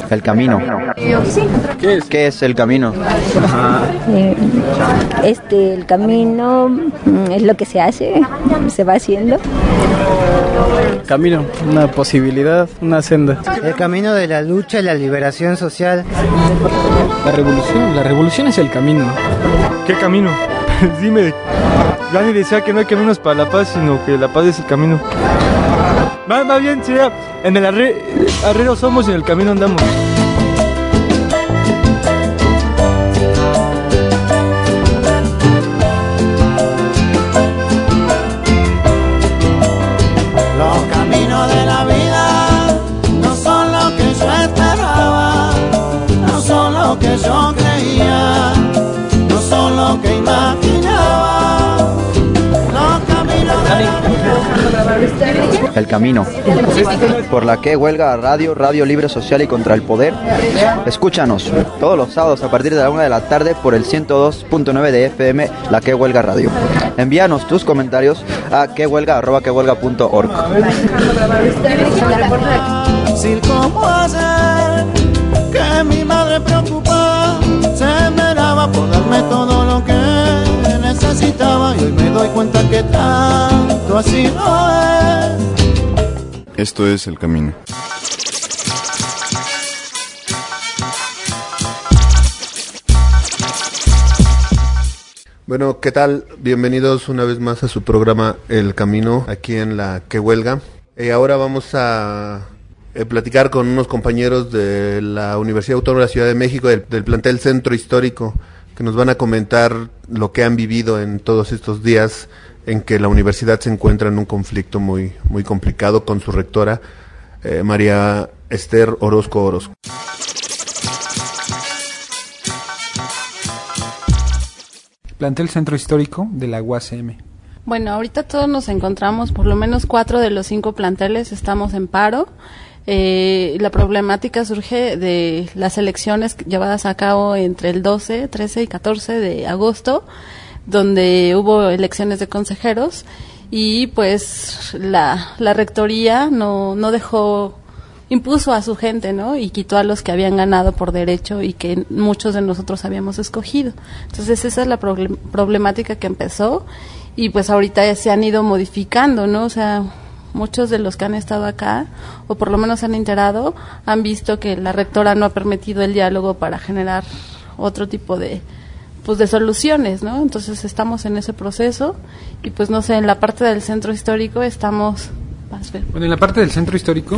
El camino. ¿Qué es el camino? El camino es lo que se hace, se va haciendo. Camino, una posibilidad, una senda. El camino de la lucha y la liberación social. La revolución es el camino. ¿Qué camino? Dime, Gandhi decía que no hay caminos para la paz, sino que la paz es el camino. Va bien, sería, en el arrero somos y en el camino andamos. Los caminos de la vida no son lo que yo esperaba, no son lo que yo creía, no son lo que imaginaba. Los caminos de la vida. El camino. Por la que huelga Radio Libre Social y contra el poder. Escúchanos todos los sábados a partir de la 1 de la tarde por el 102.9 de FM, la que huelga radio. Envíanos tus comentarios a quehuelga@quehuelga.org. Como ayer, que mi madre preocupada se esmeraba por darme todo lo que necesitaba, y hoy me doy cuenta que tanto así no es. Esto es El Camino. Bueno, ¿qué tal? Bienvenidos una vez más a su programa El Camino, aquí en la que huelga. Ahora vamos a platicar con unos compañeros de la Universidad Autónoma de la Ciudad de México, del plantel Centro Histórico, que nos van a comentar lo que han vivido en todos estos días en que la universidad se encuentra en un conflicto muy complicado con su rectora, María Esther Orozco. Plantel Centro Histórico de la UACM. Bueno, ahorita todos nos encontramos, por lo menos 4 de los 5 planteles estamos en paro. La problemática surge de las elecciones llevadas a cabo entre el 12, 13 y 14 de agosto, donde hubo elecciones de consejeros y pues la rectoría no dejó, impuso a su gente, ¿no? Y quitó a los que habían ganado por derecho y que muchos de nosotros habíamos escogido. Entonces esa es la problemática que empezó y pues ahorita se han ido modificando, ¿no? O sea, muchos de los que han estado acá, o por lo menos se han enterado, han visto que la rectora no ha permitido el diálogo para generar otro tipo de soluciones, ¿no? Entonces estamos en ese proceso y pues no sé, en la parte del centro histórico estamos... Bueno, en la parte del centro histórico,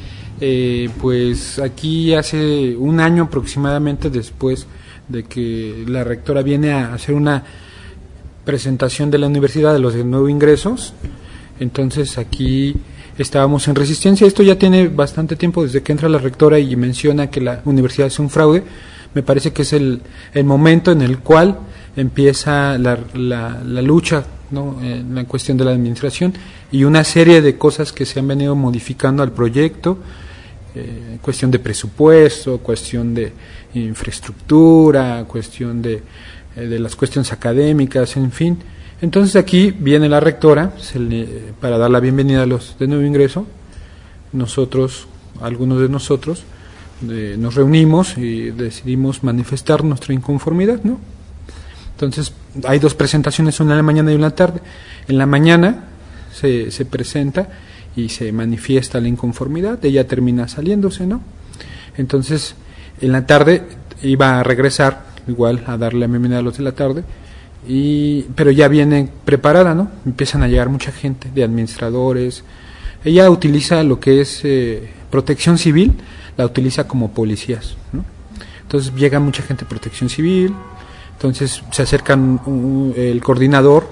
pues aquí hace un año aproximadamente después de que la rectora viene a hacer una presentación de la universidad de los de nuevo ingresos, entonces aquí estábamos en resistencia. Esto ya tiene bastante tiempo desde que entra la rectora y menciona que la universidad es un fraude. Me parece que es el momento en el cual empieza la lucha, ¿no? En la cuestión de la administración y una serie de cosas que se han venido modificando al proyecto, cuestión de presupuesto, cuestión de infraestructura, cuestión de las cuestiones académicas, en fin. Entonces aquí viene la rectora para dar la bienvenida a los de nuevo ingreso. Nosotros, algunos de nosotros, nos reunimos y decidimos manifestar nuestra inconformidad, ¿no? Entonces hay 2 presentaciones, una en la mañana y una en la tarde. En la mañana se presenta y se manifiesta la inconformidad, ella termina saliéndose, ¿no? Entonces en la tarde iba a regresar igual a darle la bienvenida a los de la tarde, pero ya viene preparada, ¿no? Empiezan a llegar mucha gente de administradores. Ella utiliza lo que es protección civil, la utiliza como policías, ¿no? Entonces llega mucha gente de protección civil, entonces se acercan el coordinador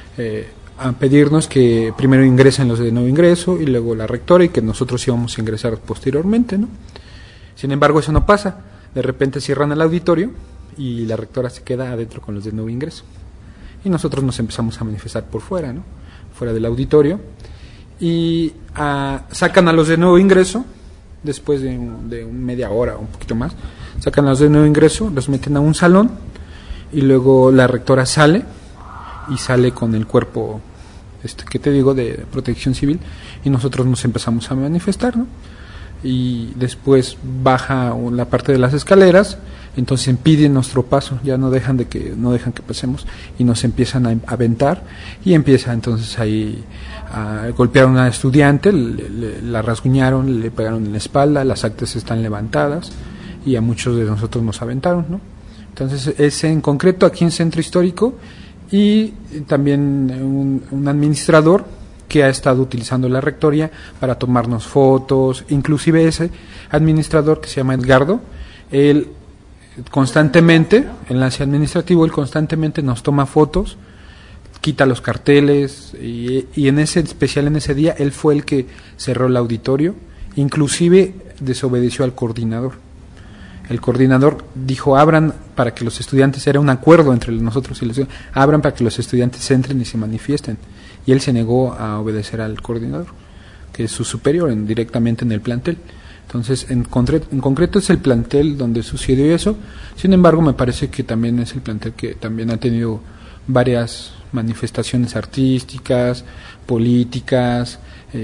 a pedirnos que primero ingresen los de nuevo ingreso y luego la rectora y que nosotros íbamos a ingresar posteriormente, ¿no? Sin embargo, eso no pasa. De repente cierran el auditorio y la rectora se queda adentro con los de nuevo ingreso. Y nosotros nos empezamos a manifestar por fuera, ¿no? Fuera del auditorio. Y sacan a los de nuevo ingreso, después de media hora o un poquito más, sacan a los de nuevo ingreso, los meten a un salón y luego la rectora sale con el cuerpo, ¿qué te digo?, de protección civil, y nosotros nos empezamos a manifestar, ¿no? y después baja la parte de las escaleras, entonces impiden nuestro paso, ya no dejan que pasemos y nos empiezan a aventar y empieza entonces ahí a golpear a una estudiante, la rasguñaron, le pegaron en la espalda, las actas están levantadas y a muchos de nosotros nos aventaron, ¿no? Entonces es en concreto aquí en Centro Histórico y también un administrador que ha estado utilizando la rectoría para tomarnos fotos, inclusive ese administrador que se llama Edgardo, él constantemente, enlace administrativo, él constantemente nos toma fotos, quita los carteles y en ese especial en ese día él fue el que cerró el auditorio, inclusive desobedeció al coordinador. El coordinador dijo abran para que los estudiantes, era un acuerdo entre nosotros y los estudiantes, abran para que los estudiantes entren y se manifiesten, y él se negó a obedecer al coordinador, que es su superior directamente en el plantel. Entonces, en concreto es el plantel donde sucedió eso. Sin embargo, me parece que también es el plantel que también ha tenido varias manifestaciones artísticas, políticas,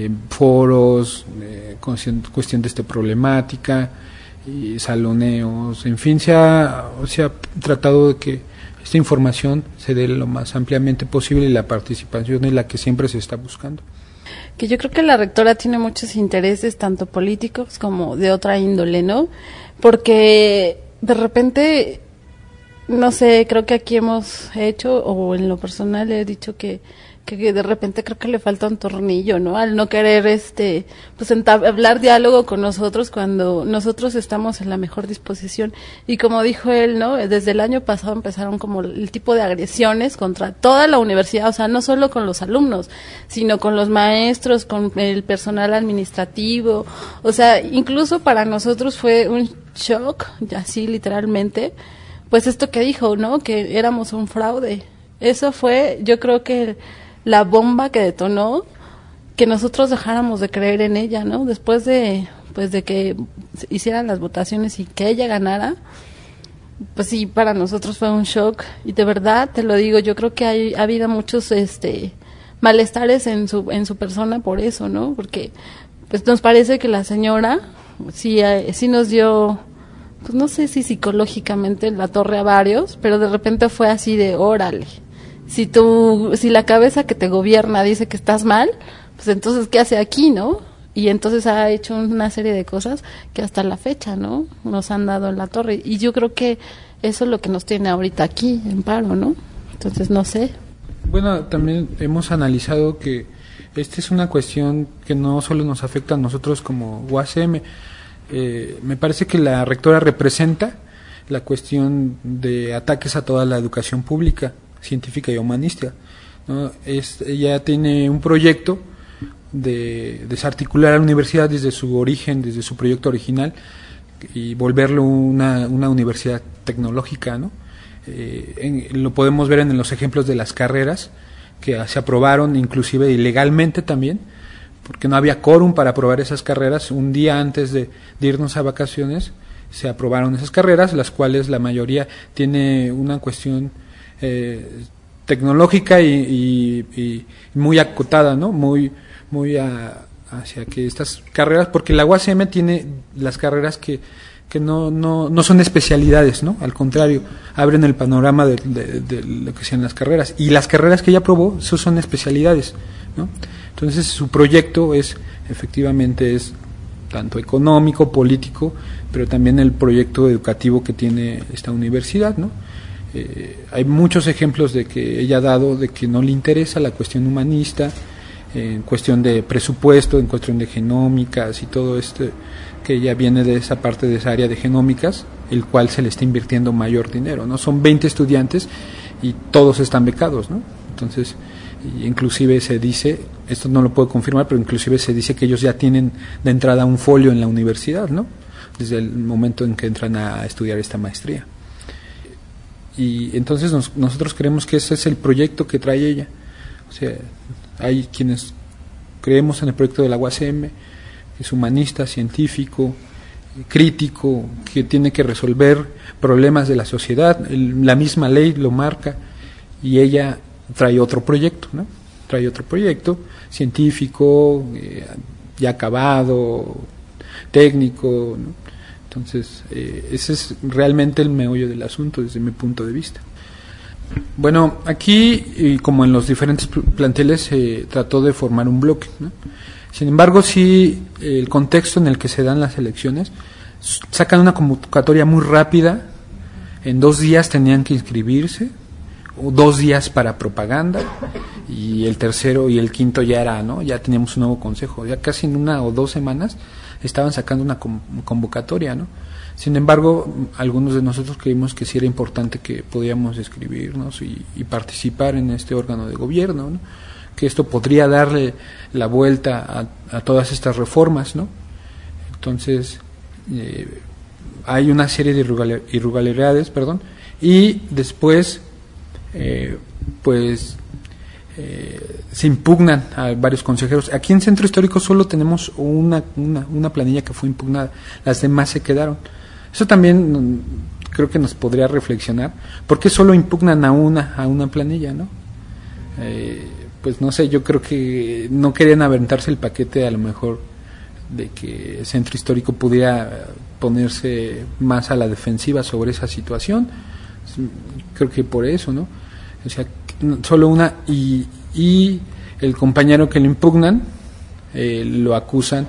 foros, cuestión de problemática, y saloneos, en fin, se ha tratado de que esta información se dé lo más ampliamente posible y la participación es la que siempre se está buscando. Que yo creo que la rectora tiene muchos intereses, tanto políticos como de otra índole, ¿no? Porque de repente, no sé, creo que aquí hemos hecho, o en lo personal he dicho que de repente creo que le falta un tornillo, ¿no? Al no querer, pues entablar diálogo con nosotros cuando nosotros estamos en la mejor disposición. Y como dijo él, ¿no? Desde el año pasado empezaron como el tipo de agresiones contra toda la universidad, o sea, no solo con los alumnos, sino con los maestros, con el personal administrativo, o sea, incluso para nosotros fue un shock, así literalmente, pues esto que dijo, ¿no? Que éramos un fraude. Eso fue, yo creo que la bomba que detonó que nosotros dejáramos de creer en ella, ¿no? Después de que hicieran las votaciones y que ella ganara, pues sí, para nosotros fue un shock. Y de verdad, te lo digo, yo creo que ha habido muchos malestares en su persona por eso, ¿no? Porque pues nos parece que la señora sí nos dio, pues no sé si psicológicamente la torre a varios, pero de repente fue así de órale. Si la cabeza que te gobierna dice que estás mal, pues entonces ¿qué hace aquí, no? Y entonces ha hecho una serie de cosas que hasta la fecha, ¿no? Nos han dado en la torre. Y yo creo que eso es lo que nos tiene ahorita aquí, en paro, ¿no? Entonces, no sé. Bueno, también hemos analizado que esta es una cuestión que no solo nos afecta a nosotros como UACM. Me parece que la rectora representa la cuestión de ataques a toda la educación pública, científica y humanista, ¿no? Ella tiene un proyecto de desarticular a la universidad desde su origen, desde su proyecto original y volverlo una universidad tecnológica, ¿no? Lo podemos ver en los ejemplos de las carreras que se aprobaron inclusive ilegalmente también, porque no había quórum para aprobar esas carreras. Un día antes de irnos a vacaciones se aprobaron esas carreras, las cuales la mayoría tiene una cuestión tecnológica y muy acotada, ¿no? Muy hacia que estas carreras, porque la UACM tiene las carreras que no son especialidades, ¿no? Al contrario, abren el panorama de lo que sean las carreras, y las carreras que ella aprobó, eso son especialidades, ¿no? Entonces su proyecto efectivamente es tanto económico, político, pero también el proyecto educativo que tiene esta universidad, ¿no? Hay muchos ejemplos de que ella ha dado de que no le interesa la cuestión humanista, en cuestión de presupuesto, en cuestión de genómicas y todo esto, que ella viene de esa parte, de esa área de genómicas, el cual se le está invirtiendo mayor dinero, ¿no? Son 20 estudiantes y todos están becados, ¿no? Entonces, inclusive se dice, esto no lo puedo confirmar, pero inclusive se dice que ellos ya tienen de entrada un folio en la universidad, ¿no? Desde el momento en que entran a estudiar esta maestría. Y entonces nosotros creemos que ese es el proyecto que trae ella. O sea, hay quienes creemos en el proyecto de la UACM, que es humanista, científico, crítico, que tiene que resolver problemas de la sociedad. La misma ley lo marca, y ella trae otro proyecto, ¿no? Trae otro proyecto científico, ya acabado, técnico, ¿no? Entonces, ese es realmente el meollo del asunto desde mi punto de vista. Bueno, aquí, y como en los diferentes planteles, se trató de formar un bloque, ¿no? Sin embargo, sí, el contexto en el que se dan las elecciones, sacan una convocatoria muy rápida, en 2 días tenían que inscribirse, 2 días para propaganda, y el tercero y el quinto ya era, ¿no? Ya teníamos un nuevo consejo, ya casi en 1 o 2 semanas estaban sacando una convocatoria, ¿no? Sin embargo, algunos de nosotros creímos que sí era importante que podíamos inscribirnos y participar en este órgano de gobierno, ¿no? Que esto podría darle la vuelta a todas estas reformas, ¿no? Entonces, hay una serie de irregularidades, y después, se impugnan a varios consejeros. Aquí en Centro Histórico solo tenemos una planilla que fue impugnada, las demás se quedaron. Eso también creo que nos podría reflexionar, ¿por qué solo impugnan a una planilla, no? Pues no sé, yo creo que no querían aventarse el paquete a lo mejor de que Centro Histórico pudiera ponerse más a la defensiva sobre esa situación. Creo que por eso, ¿no? O sea, solo una, y el compañero que lo impugnan lo acusan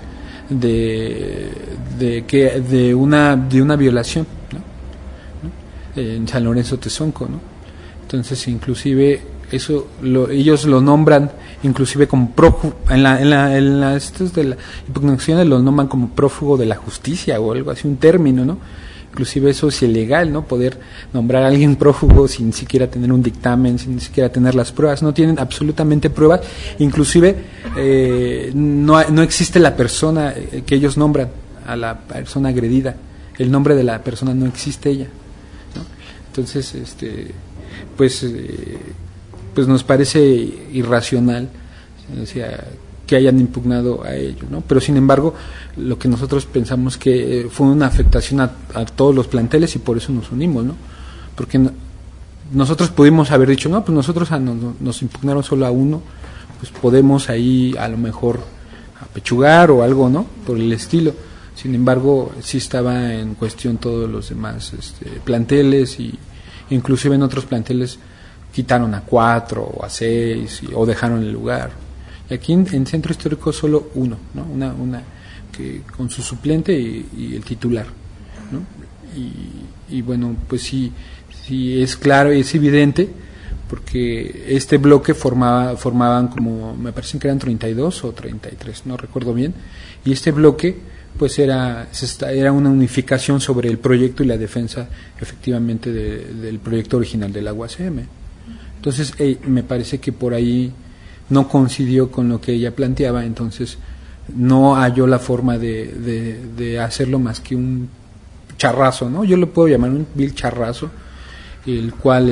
de una violación, ¿no? En San Lorenzo Tezonco, ¿no? Entonces, inclusive eso ellos lo nombran inclusive como prófugo en estos de la impugnación, lo nombran como prófugo de la justicia o algo así, un término, ¿no? Inclusive eso es ilegal, ¿no? Poder nombrar a alguien prófugo sin siquiera tener un dictamen, sin siquiera tener las pruebas. No tienen absolutamente pruebas. Inclusive no existe la persona que ellos nombran, a la persona agredida. El nombre de la persona no existe ella, ¿no? Entonces, pues nos parece irracional, o sea, que hayan impugnado a ello, ¿no? Pero sin embargo, lo que nosotros pensamos que fue una afectación a todos los planteles y por eso nos unimos, ¿no? Porque nosotros pudimos haber dicho, no, pues nosotros nos impugnaron solo a uno, pues podemos ahí a lo mejor apechugar o algo, ¿no? Por el estilo. Sin embargo, sí estaba en cuestión todos los demás planteles, y inclusive en otros planteles quitaron a 4 o a 6 o dejaron el lugar. Y aquí en Centro Histórico solo uno, ¿no? Una que con su suplente y el titular, ¿no? Y bueno, pues sí es claro y es evidente, porque este bloque formaban como, me parece que eran 32 o 33, no recuerdo bien, y este bloque pues era una unificación sobre el proyecto y la defensa efectivamente del proyecto original del agua UACM. Entonces me parece que por ahí no coincidió con lo que ella planteaba, entonces no halló la forma de hacerlo más que un charrazo, ¿no? Yo lo puedo llamar un vil charrazo, el cual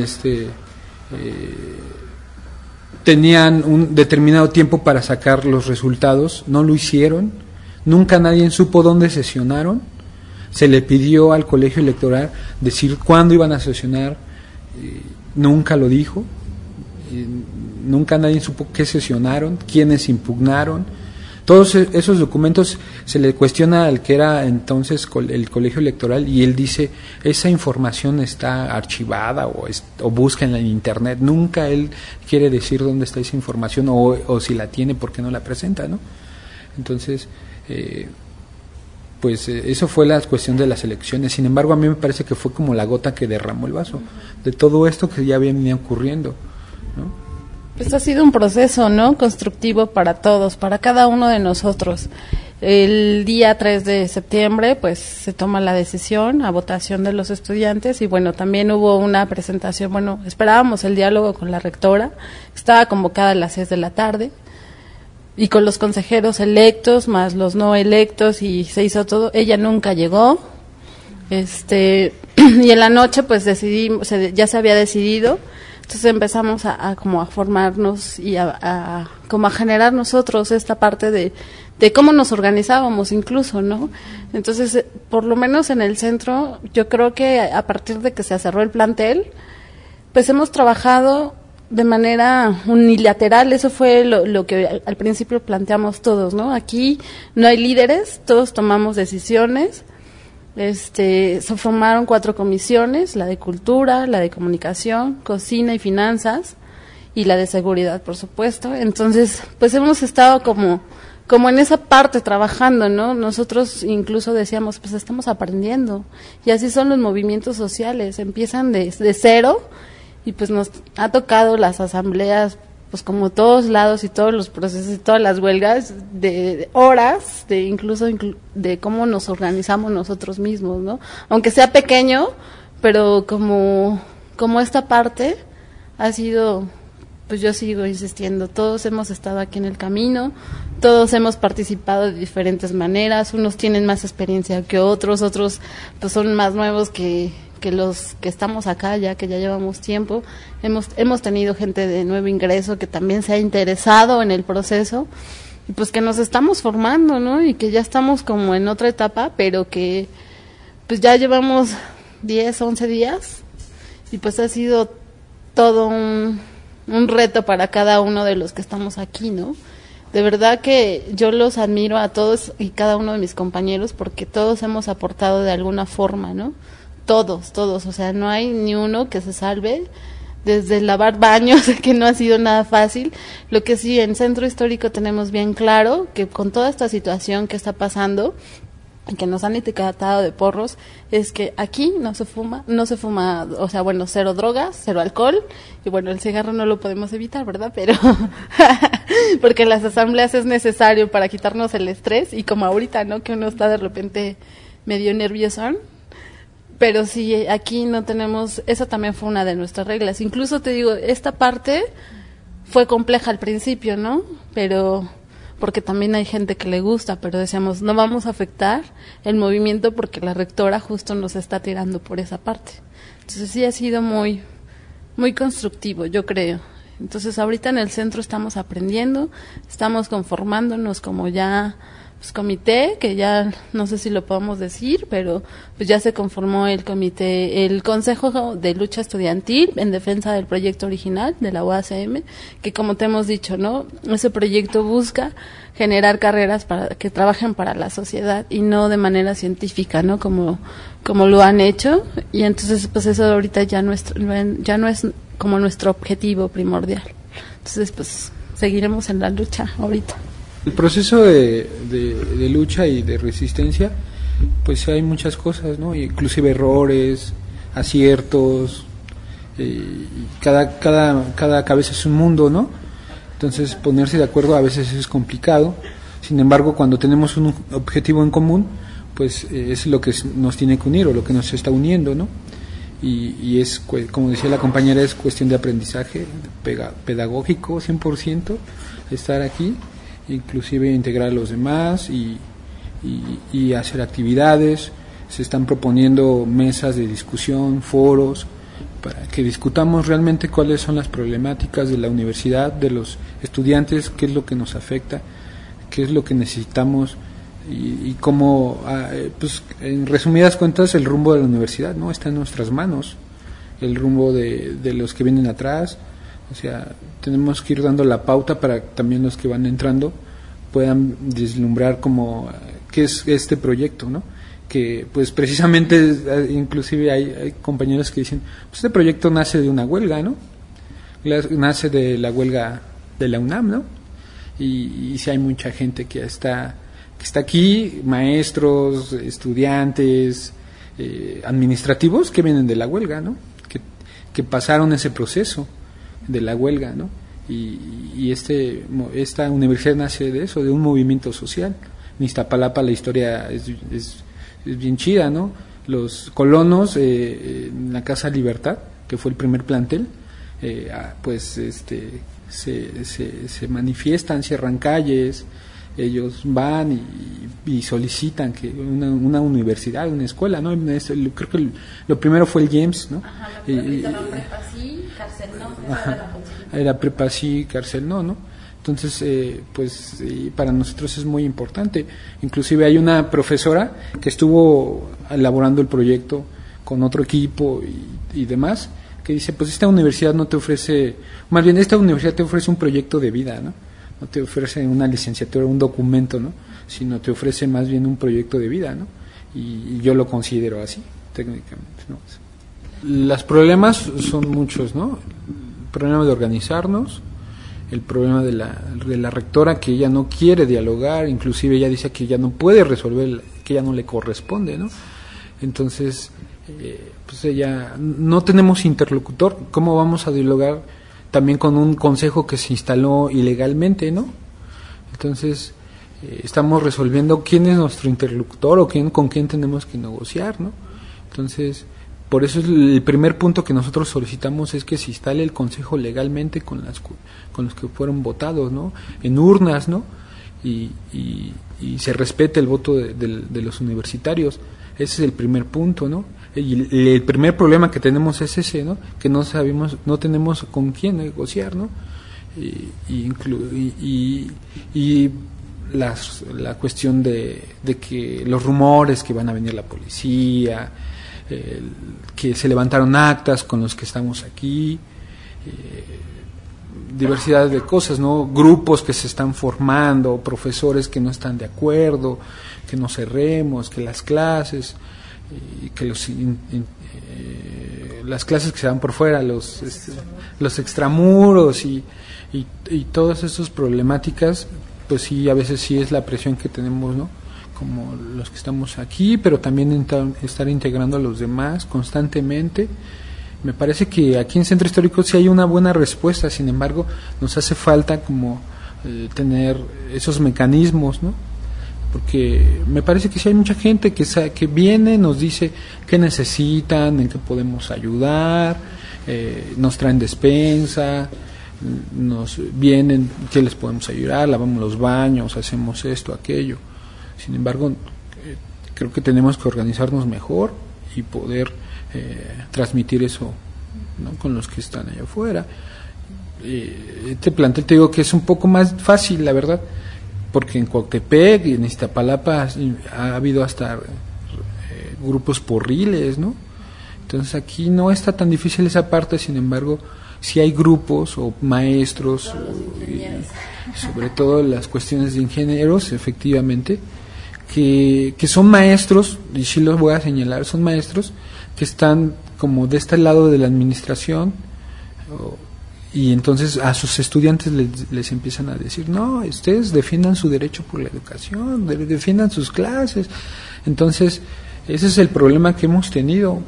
tenían un determinado tiempo para sacar los resultados, no lo hicieron, nunca nadie supo dónde sesionaron, se le pidió al colegio electoral decir cuándo iban a sesionar, nunca lo dijo, nunca nadie supo qué sesionaron, quiénes impugnaron. Todos esos documentos se le cuestiona al que era entonces el colegio electoral, y él dice, esa información está archivada o búsquenla en internet. Nunca él quiere decir dónde está esa información, o si la tiene, por qué no la presenta, ¿no? Entonces, pues eso fue la cuestión de las elecciones. Sin embargo, a mí me parece que fue como la gota que derramó el vaso de todo esto que ya venía ocurriendo, ¿no? Pues ha sido un proceso, ¿no? Constructivo para todos, para cada uno de nosotros. El día 3 de septiembre, pues se toma la decisión a votación de los estudiantes, y bueno, también hubo una presentación, bueno, esperábamos el diálogo con la rectora, estaba convocada a las 6 de la tarde, y con los consejeros electos, más los no electos, y se hizo todo. Ella nunca llegó, y en la noche pues decidimos, ya se había decidido. Entonces empezamos a como a formarnos y a como a generar nosotros esta parte de cómo nos organizábamos incluso, ¿no? Entonces, por lo menos en el centro, yo creo que a partir de que se cerró el plantel, pues hemos trabajado de manera unilateral. Eso fue lo que al principio planteamos todos, ¿no? Aquí no hay líderes, todos tomamos decisiones. Se formaron 4 comisiones, la de cultura, la de comunicación, cocina y finanzas, y la de seguridad, por supuesto. Entonces, pues hemos estado como en esa parte trabajando, ¿no? Nosotros incluso decíamos, pues estamos aprendiendo, y así son los movimientos sociales, empiezan de cero, y pues nos ha tocado las asambleas, pues como todos lados y todos los procesos y todas las huelgas, de horas, incluso de cómo nos organizamos nosotros mismos, ¿no? Aunque sea pequeño, pero como esta parte ha sido, pues yo sigo insistiendo, todos hemos estado aquí en el camino, todos hemos participado de diferentes maneras, unos tienen más experiencia que otros pues son más nuevos que los que estamos acá ya, que ya llevamos tiempo. Hemos tenido gente de nuevo ingreso que también se ha interesado en el proceso, y pues que nos estamos formando, ¿no? Y que ya estamos como en otra etapa, pero que pues ya llevamos 10, 11 días, y pues ha sido todo un reto para cada uno de los que estamos aquí, ¿no? De verdad que yo los admiro a todos y cada uno de mis compañeros, porque todos hemos aportado de alguna forma, ¿no? Todos, o sea, no hay ni uno que se salve, desde lavar baños, que no ha sido nada fácil. Lo que sí, en Centro Histórico tenemos bien claro que con toda esta situación que está pasando, que nos han etiquetado de porros, es que aquí no se fuma, o sea, bueno, 0 drogas, 0 alcohol, y bueno, el cigarro no lo podemos evitar, ¿verdad? Pero, porque en las asambleas es necesario para quitarnos el estrés, y como ahorita, ¿no? Que uno está de repente medio nerviosón. Pero sí, aquí no tenemos, esa también fue una de nuestras reglas. Incluso te digo, esta parte fue compleja al principio, ¿no? Pero, porque también hay gente que le gusta, pero decíamos, no vamos a afectar el movimiento porque la rectora justo nos está tirando por esa parte. Entonces sí ha sido muy, muy constructivo, yo creo. Entonces ahorita en el centro estamos aprendiendo, estamos conformándonos como ya, pues comité, que ya no sé si lo podemos decir, pero pues ya se conformó el comité, el Consejo de Lucha Estudiantil en defensa del proyecto original de la UACM, que como te hemos dicho, ¿no? Ese proyecto busca generar carreras para que trabajen para la sociedad y no de manera científica, ¿no? Como lo han hecho, y entonces pues eso ahorita ya no es como nuestro objetivo primordial. Entonces pues seguiremos en la lucha ahorita. El proceso de lucha y de resistencia, pues hay muchas cosas, ¿no? Inclusive errores, aciertos, cada cabeza es un mundo, ¿no? Entonces ponerse de acuerdo a veces es complicado. Sin embargo, cuando tenemos un objetivo en común, pues es lo que nos tiene que unir o lo que nos está uniendo, ¿no? Y es, como decía la compañera, es cuestión de aprendizaje pedagógico 100% estar aquí, inclusive integrar a los demás y hacer actividades. Se están proponiendo mesas de discusión, foros, para que discutamos realmente cuáles son las problemáticas de la universidad, de los estudiantes, qué es lo que nos afecta, qué es lo que necesitamos y cómo, pues en resumidas cuentas, el rumbo de la universidad, ¿no? Está en nuestras manos, el rumbo de los que vienen atrás. O sea, tenemos que ir dando la pauta para que también los que van entrando puedan vislumbrar como qué es este proyecto, ¿no? Que pues precisamente inclusive hay compañeros que dicen, pues este proyecto nace de una huelga, ¿no? Nace de la huelga de la UNAM, ¿no? Y sí hay mucha gente que está aquí, maestros, estudiantes, administrativos que vienen de la huelga, ¿no? Que pasaron ese proceso de la huelga, ¿no? Y esta universidad nace de eso, de un movimiento social. En Iztapalapa la historia es bien chida, ¿no? Los colonos en la Casa Libertad, que fue el primer plantel, pues se manifiestan, cierran calles, ellos van y solicitan que una universidad, una escuela, ¿no? Creo que lo primero fue el James, ¿no? Ajá, prepa sí, cárcel no. Ajá, era prepa sí, cárcel no. Entonces, pues para nosotros es muy importante. Inclusive hay una profesora que estuvo elaborando el proyecto con otro equipo y demás, que dice, pues esta universidad no te ofrece, más bien esta universidad te ofrece un proyecto de vida, ¿no? No te ofrece una licenciatura, un documento, ¿no? Sino te ofrece más bien un proyecto de vida, ¿no? Y yo lo considero así, técnicamente, ¿no? Los problemas son muchos, ¿no? El problema de organizarnos, el problema de la rectora, que ella no quiere dialogar, inclusive ella dice que ella no puede resolver, que ella no le corresponde, ¿no? Entonces, pues ella, no tenemos interlocutor. ¿Cómo vamos a dialogar también con un consejo que se instaló ilegalmente, ¿no? Entonces, estamos resolviendo quién es nuestro interlocutor o con quién tenemos que negociar, ¿no? Entonces, por eso es el primer punto que nosotros solicitamos, es que se instale el consejo legalmente con los que fueron votados, ¿no? En urnas, ¿no? Y se respete el voto de los universitarios. Ese es el primer punto, ¿no? Y el primer problema que tenemos es ese, ¿no? Que no tenemos con quién negociar, ¿no? Y la cuestión de que los rumores que van a venir la policía, que se levantaron actas con los que estamos aquí, diversidad de cosas, ¿no? Grupos que se están formando, profesores que no están de acuerdo, que no cerremos, que las clases, que las clases que se dan por fuera, los extramuros y todas esas problemáticas, pues sí, a veces sí es la presión que tenemos, ¿no? Como los que estamos aquí, pero también estar integrando a los demás constantemente. Me parece que aquí en Centro Histórico sí hay una buena respuesta, sin embargo, nos hace falta como tener esos mecanismos, ¿no? Porque me parece que sí hay mucha gente que viene, nos dice qué necesitan, en qué podemos ayudar, nos traen despensa, nos vienen, qué les podemos ayudar, lavamos los baños, hacemos esto, aquello. Sin embargo, creo que tenemos que organizarnos mejor y poder transmitir eso, ¿no? Con los que están allá afuera. Este plantel, te digo que es un poco más fácil, la verdad, porque en Cuautepec y en Iztapalapa ha habido hasta grupos porriles, ¿no? Entonces aquí no está tan difícil esa parte, sin embargo, si hay grupos o maestros, y sobre todo las cuestiones de ingenieros, efectivamente, que son maestros, y sí los voy a señalar, son maestros que están como de este lado de la administración, y entonces a sus estudiantes les empiezan a decir, no, ustedes defiendan su derecho por la educación, defiendan sus clases. Entonces ese es el problema que hemos tenido,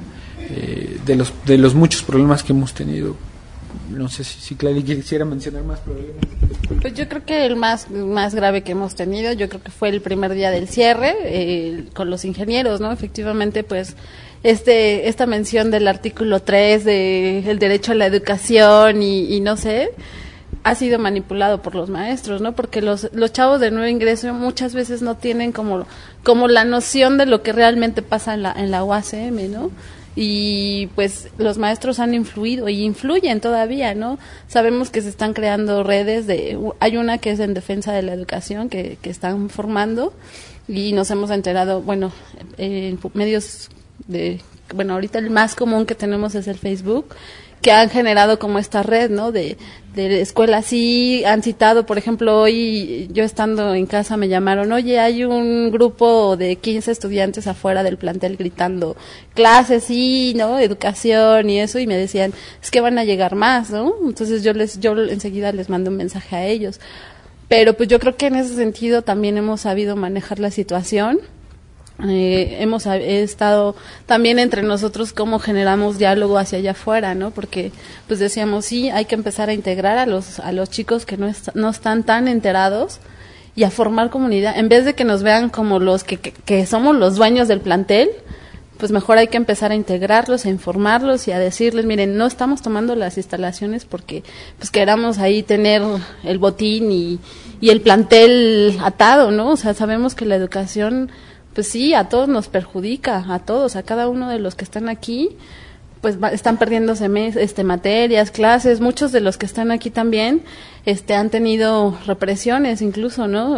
de los muchos problemas que hemos tenido. No sé si Clary quisiera mencionar más problemas. Pues yo creo que el más grave que hemos tenido, yo creo que fue el primer día del cierre, con los ingenieros, ¿no? Efectivamente, pues esta mención del artículo 3 del derecho a la educación y no sé, ha sido manipulado por los maestros, ¿no? Porque los chavos de nuevo ingreso muchas veces no tienen como la noción de lo que realmente pasa en la UACM, ¿no? Y pues los maestros han influido y influyen todavía, ¿no? Sabemos que se están creando redes hay una que es en defensa de la educación que están formando, y nos hemos enterado, bueno, en medios ahorita el más común que tenemos es el Facebook, que han generado como esta red, ¿no? De escuelas. Sí, han citado, por ejemplo, hoy yo estando en casa me llamaron, oye, hay un grupo de 15 estudiantes afuera del plantel gritando clases, sí, ¿no? Educación y eso, y me decían, es que van a llegar más, ¿no? Entonces yo enseguida les mando un mensaje a ellos. Pero pues yo creo que en ese sentido también hemos sabido manejar la situación. Hemos estado también entre nosotros cómo generamos diálogo hacia allá afuera, ¿no? Porque pues decíamos, sí, hay que empezar a integrar a los chicos que no están tan enterados y a formar comunidad, en vez de que nos vean como los que somos los dueños del plantel. Pues mejor hay que empezar a integrarlos, a informarlos y a decirles, miren, no estamos tomando las instalaciones porque pues queramos ahí tener el botín y el plantel atado, ¿no? O sea, sabemos que la educación, pues sí, a todos nos perjudica, a todos, a cada uno de los que están aquí, pues están perdiéndose materias, clases. Muchos de los que están aquí también han tenido represiones incluso, ¿no?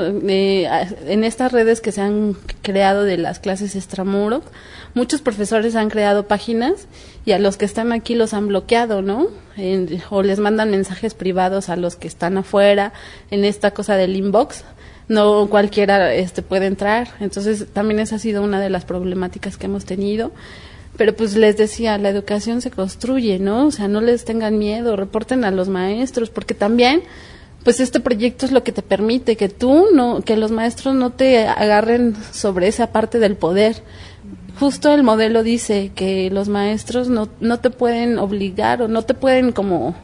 En estas redes que se han creado de las clases extramuro, muchos profesores han creado páginas y a los que están aquí los han bloqueado, ¿no? O les mandan mensajes privados a los que están afuera, en esta cosa del inbox. No cualquiera puede entrar. Entonces también esa ha sido una de las problemáticas que hemos tenido. Pero pues les decía, la educación se construye, ¿no? O sea, no les tengan miedo, reporten a los maestros, porque también, pues este proyecto es lo que te permite que que los maestros no te agarren sobre esa parte del poder. Justo el modelo dice que los maestros no te pueden obligar o no te pueden como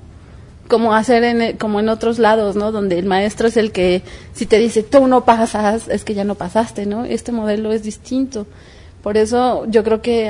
hacer como en otros lados, ¿no? Donde el maestro es el que, si te dice, tú no pasas, es que ya no pasaste, ¿no? Este modelo es distinto. Por eso yo creo que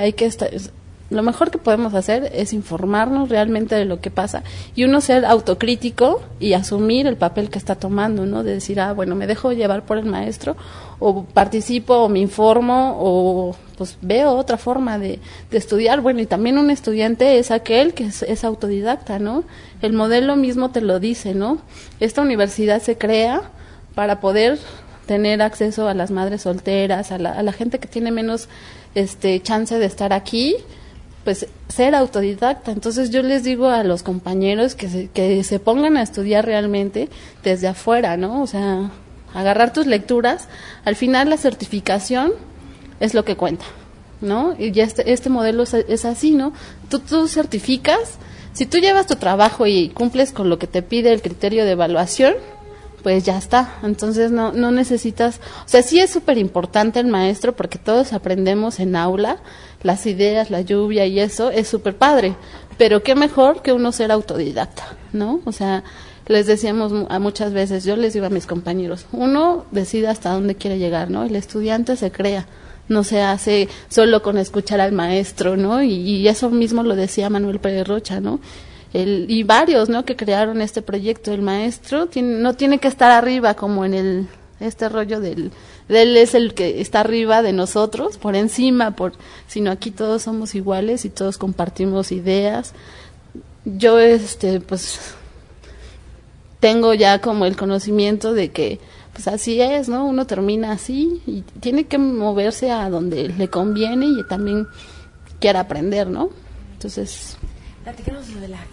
lo mejor que podemos hacer es informarnos realmente de lo que pasa y uno ser autocrítico y asumir el papel que está tomando, ¿no? De decir, bueno, me dejo llevar por el maestro o participo o me informo o pues veo otra forma de estudiar. Bueno, y también un estudiante es aquel que es autodidacta, ¿no? El modelo mismo te lo dice, ¿no? Esta universidad se crea para poder tener acceso a las madres solteras, a la gente que tiene menos chance de estar aquí, pues ser autodidacta. Entonces yo les digo a los compañeros que se pongan a estudiar realmente desde afuera, ¿no? O sea, agarrar tus lecturas, al final la certificación es lo que cuenta, ¿no? Y ya este modelo es así, ¿no? Tú certificas, si tú llevas tu trabajo y cumples con lo que te pide el criterio de evaluación, pues ya está. Entonces no necesitas, o sea, sí es súper importante el maestro porque todos aprendemos en aula, las ideas, la lluvia y eso es súper padre, pero qué mejor que uno ser autodidacta, ¿no? O sea, les decíamos muchas veces, yo les digo a mis compañeros, uno decide hasta dónde quiere llegar, ¿no? El estudiante se crea, no se hace solo con escuchar al maestro, ¿no? Y eso mismo lo decía Manuel Pérez Rocha, ¿no? Y varios, ¿no? Que crearon este proyecto. El maestro no tiene que estar arriba como en este rollo de él es el que está arriba de nosotros, por encima, sino aquí todos somos iguales y todos compartimos ideas. Yo, pues, tengo ya como el conocimiento de que, pues así es, ¿no? Uno termina así y tiene que moverse a donde le conviene y también quiera aprender, ¿no? Entonces, platícanos lo de las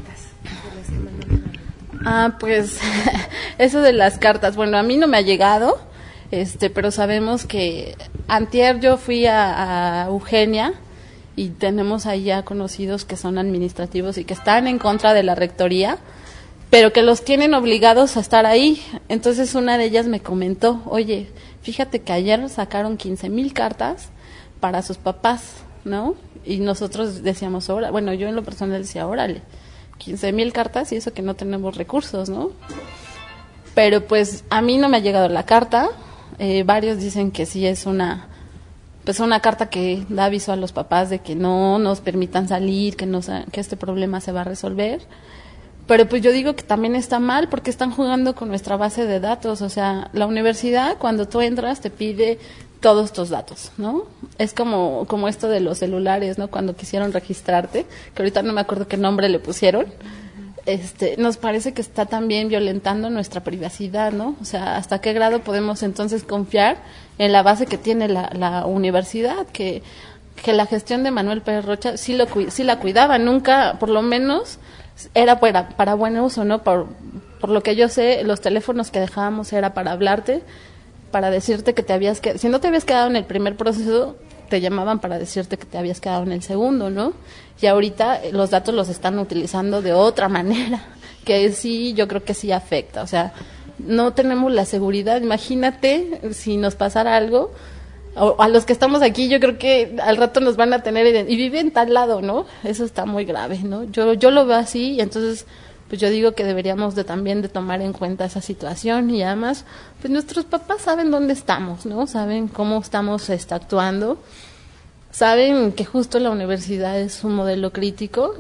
cartas. Pues eso de las cartas, bueno, a mí no me ha llegado, pero sabemos que antier yo fui a Eugenia y tenemos ahí ya conocidos que son administrativos y que están en contra de la rectoría, pero que los tienen obligados a estar ahí. Entonces una de ellas me comentó, oye, fíjate que ayer sacaron 15,000 cartas para sus papás, ¿no? Y nosotros decíamos, bueno, yo en lo personal decía, órale, 15,000 cartas y eso que no tenemos recursos, ¿no? Pero pues a mí no me ha llegado la carta, varios dicen que sí es una carta que da aviso a los papás de que no nos permitan salir, que este problema se va a resolver. Pero pues yo digo que también está mal porque están jugando con nuestra base de datos. O sea, la universidad cuando tú entras te pide todos tus datos, ¿no? Es como esto de los celulares, ¿no? Cuando quisieron registrarte, que ahorita no me acuerdo qué nombre le pusieron. Nos parece que está también violentando nuestra privacidad, ¿no? O sea, ¿hasta qué grado podemos entonces confiar en la base que tiene la universidad? Que la gestión de Manuel Pérez Rocha sí la cuidaba, nunca, por lo menos, era para buen uso, ¿no? Por lo que yo sé, los teléfonos que dejábamos era para hablarte, para decirte que si no te habías quedado en el primer proceso, te llamaban para decirte que te habías quedado en el segundo, ¿no? Y ahorita los datos los están utilizando de otra manera, que sí, yo creo que sí afecta. O sea, no tenemos la seguridad. Imagínate si nos pasara algo, o a los que estamos aquí, yo creo que al rato nos van a tener, y vive en tal lado, ¿no? Eso está muy grave, ¿no? Yo lo veo así, y entonces pues yo digo que deberíamos también de tomar en cuenta esa situación. Y además, pues nuestros papás saben dónde estamos, ¿no? Saben cómo estamos actuando. saben que justo la universidad es un modelo crítico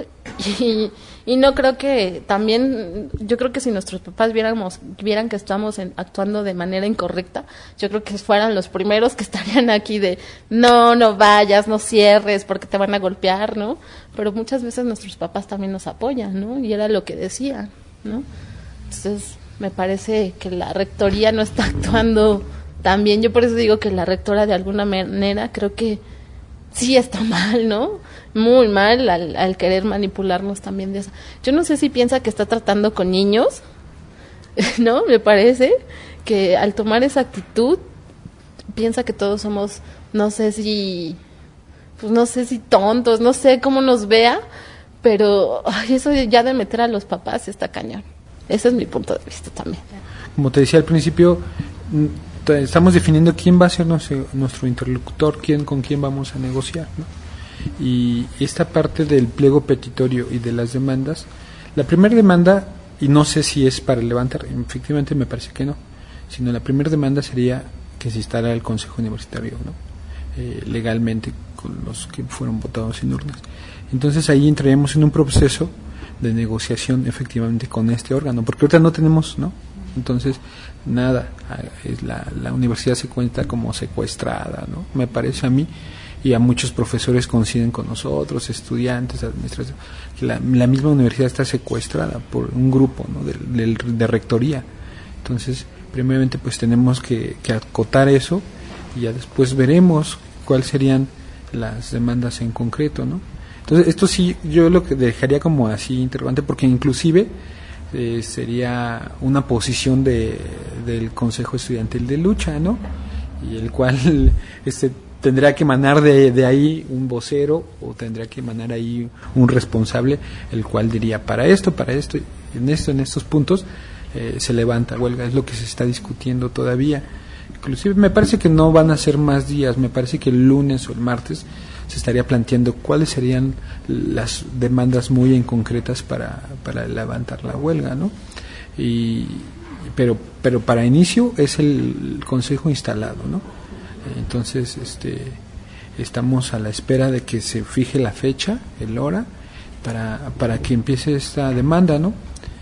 y no creo que también, yo creo que si nuestros papás vieran que estamos actuando de manera incorrecta, yo creo que fueran los primeros que estarían aquí de no vayas, no cierres porque te van a golpear, ¿no? Pero muchas veces nuestros papás también nos apoyan, ¿no? Y era lo que decían, ¿no? Entonces me parece que la rectoría no está actuando tan bien. Yo por eso digo que la rectora de alguna manera creo que sí está mal, ¿no? Muy mal al querer manipularnos también de eso. Yo no sé si piensa que está tratando con niños, ¿no? Me parece que al tomar esa actitud piensa que todos somos, no sé si tontos, no sé cómo nos vea, pero eso ya de meter a los papás está cañón. Ese es mi punto de vista también. Como te decía al principio, estamos definiendo quién va a ser nuestro interlocutor, con quién vamos a negociar, ¿no? Y esta parte del pliego petitorio y de las demandas, la primera demanda, y no sé si es para levantar, efectivamente me parece que no, sino la primera demanda sería que se instalara el Consejo Universitario, ¿no? Legalmente con los que fueron votados en urnas. Entonces ahí entraríamos en un proceso de negociación efectivamente con este órgano, porque ahorita no tenemos, ¿no? Entonces, nada, la universidad se cuenta como secuestrada, ¿no? Me parece a mí, y a muchos profesores coinciden con nosotros, estudiantes, administración, que la misma universidad está secuestrada por un grupo, ¿no? de rectoría. Entonces, primeramente pues tenemos que acotar eso y ya después veremos cuáles serían las demandas en concreto, ¿no? Entonces, esto sí, yo lo que dejaría como así interrogante, porque inclusive sería una posición del Consejo Estudiantil de Lucha, ¿no? Y el cual tendrá que emanar de ahí un vocero o tendrá que emanar ahí un responsable, el cual diría para esto, en estos puntos se levanta huelga. Es lo que se está discutiendo todavía. Inclusive me parece que no van a ser más días, me parece que el lunes o el martes se estaría planteando cuáles serían las demandas muy concretas para levantar la huelga, ¿no? Pero para inicio es el consejo instalado, ¿no? Entonces estamos a la espera de que se fije la fecha, el hora, para que empiece esta demanda, ¿no?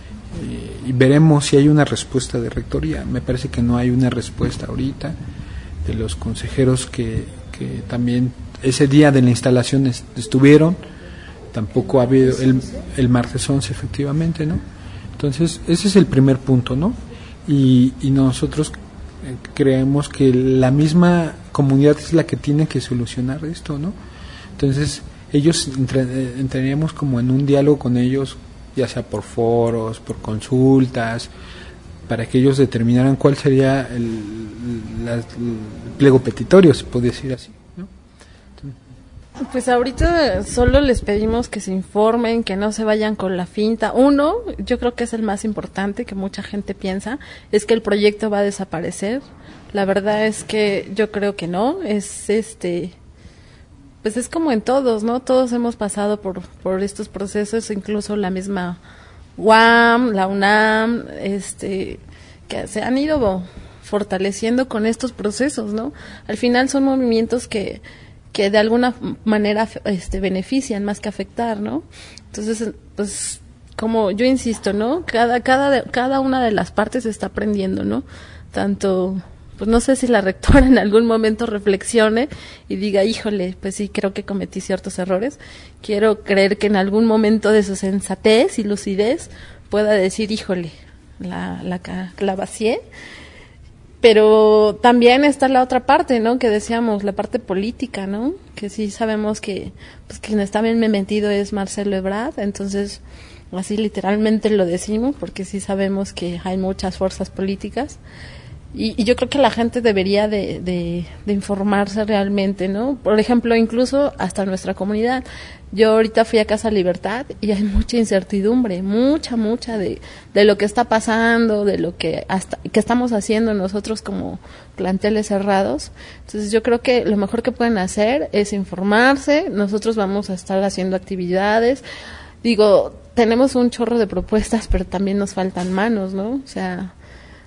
Y veremos si hay una respuesta de rectoría. Me parece que no hay una respuesta ahorita de los consejeros que también ese día de la instalación estuvieron. Tampoco ha habido el martes 11 efectivamente, ¿no? Entonces ese es el primer punto, ¿no? Y nosotros creemos que la misma comunidad es la que tiene que solucionar esto, ¿no? Entonces ellos entraríamos como en un diálogo con ellos, ya sea por foros, por consultas, para que ellos determinaran cuál sería el pliego petitorio, se puede decir así, ¿no? Pues ahorita solo les pedimos que se informen, que no se vayan con la finta. Uno, yo creo que es el más importante, que mucha gente piensa, es que el proyecto va a desaparecer. La verdad es que yo creo que no, pues es como en todos, ¿no? Todos hemos pasado por estos procesos, incluso la misma UAM, la UNAM, que se han ido fortaleciendo con estos procesos, ¿no? Al final son movimientos que de alguna manera benefician más que afectar, ¿no? Entonces, pues como yo insisto, ¿no? Cada una de las partes está aprendiendo, ¿no? Tanto, pues no sé si la rectora en algún momento reflexione y diga, híjole, pues sí, creo que cometí ciertos errores. Quiero creer que en algún momento de su sensatez y lucidez pueda decir, híjole, la vacié. Pero también está la otra parte, ¿no? Que decíamos, la parte política, ¿no? Que sí sabemos que pues quien está bien metido es Marcelo Ebrard, entonces así literalmente lo decimos, porque sí sabemos que hay muchas fuerzas políticas. Y yo creo que la gente debería de informarse realmente, ¿no? Por ejemplo, incluso hasta nuestra comunidad. Yo ahorita fui a Casa Libertad y hay mucha incertidumbre, mucha de lo que está pasando, de lo que estamos haciendo nosotros como planteles cerrados. Entonces yo creo que lo mejor que pueden hacer es informarse. Nosotros vamos a estar haciendo actividades. Digo, tenemos un chorro de propuestas, pero también nos faltan manos, ¿no? O sea,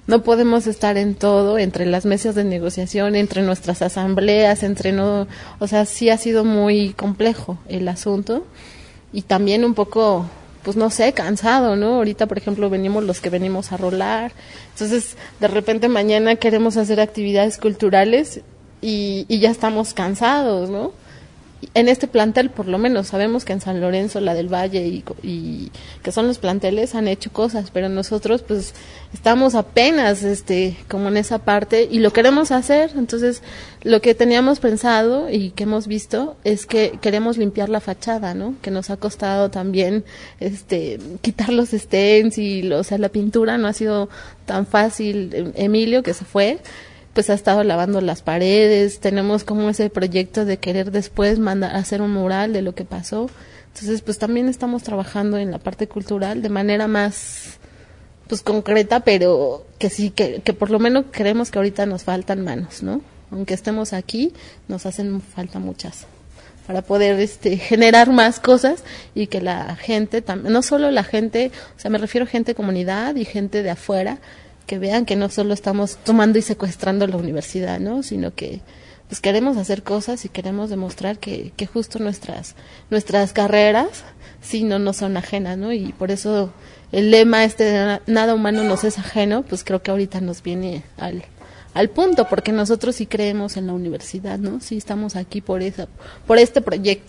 no podemos estar en todo, entre las mesas de negociación, entre nuestras asambleas, o sea, sí ha sido muy complejo el asunto y también un poco, pues no sé, cansado, ¿no? Ahorita, por ejemplo, venimos los que venimos a rolar, entonces de repente mañana queremos hacer actividades culturales y ya estamos cansados, ¿no? En este plantel, por lo menos, sabemos que en San Lorenzo, la del Valle y que son los planteles, han hecho cosas, pero nosotros, pues, estamos apenas, como en esa parte y lo queremos hacer. Entonces, lo que teníamos pensado y que hemos visto es que queremos limpiar la fachada, ¿no? Que nos ha costado también, quitar los stencils y, o sea, la pintura no ha sido tan fácil. Emilio, que se fue, pues ha estado lavando las paredes, tenemos como ese proyecto de querer después hacer un mural de lo que pasó, entonces pues también estamos trabajando en la parte cultural de manera más pues concreta, pero que sí, que por lo menos creemos que ahorita nos faltan manos, ¿no? Aunque estemos aquí, nos hacen falta muchas para poder generar más cosas y que la gente, no solo la gente, o sea, me refiero a gente de comunidad y gente de afuera, que vean que no solo estamos tomando y secuestrando la universidad, ¿no? Sino que pues queremos hacer cosas y queremos demostrar que justo nuestras carreras sí no son ajenas, ¿no? Y por eso el lema de nada humano nos es ajeno, pues creo que ahorita nos viene al punto, porque nosotros sí creemos en la universidad, ¿no? Sí estamos aquí por este proyecto.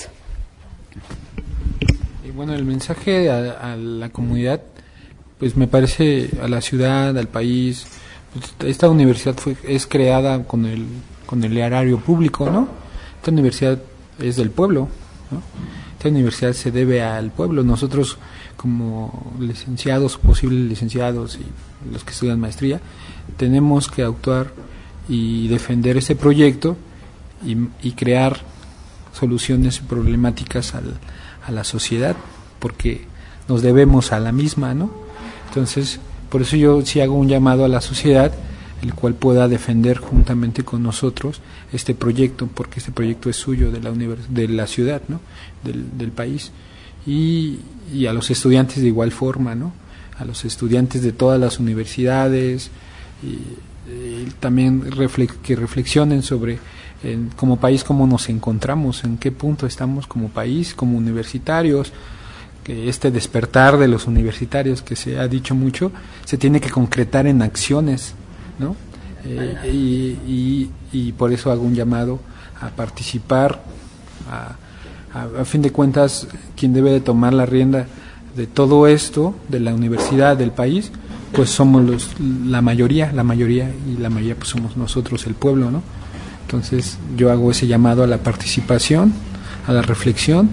Y bueno, el mensaje a la comunidad, pues me parece, a la ciudad, al país, pues esta universidad es creada con el erario público, ¿no? Esta universidad es del pueblo, ¿no? Esta universidad se debe al pueblo. Nosotros, como licenciados, posibles licenciados y los que estudian maestría, tenemos que actuar y defender este proyecto y crear soluciones problemáticas a la sociedad, porque nos debemos a la misma, ¿no? Entonces, por eso yo sí hago un llamado a la sociedad, el cual pueda defender juntamente con nosotros este proyecto, porque este proyecto es suyo, de la ciudad, ¿no? Del país, y a los estudiantes de igual forma, ¿no? A los estudiantes de todas las universidades, y también que reflexionen sobre como país cómo nos encontramos, en qué punto estamos como país, como universitarios, que este despertar de los universitarios que se ha dicho mucho se tiene que concretar en acciones, ¿no? Y por eso hago un llamado a participar, a fin de cuentas quien debe de tomar la rienda de todo esto, de la universidad, del país, pues somos la mayoría pues somos nosotros, el pueblo, ¿no? Entonces yo hago ese llamado a la participación, a la reflexión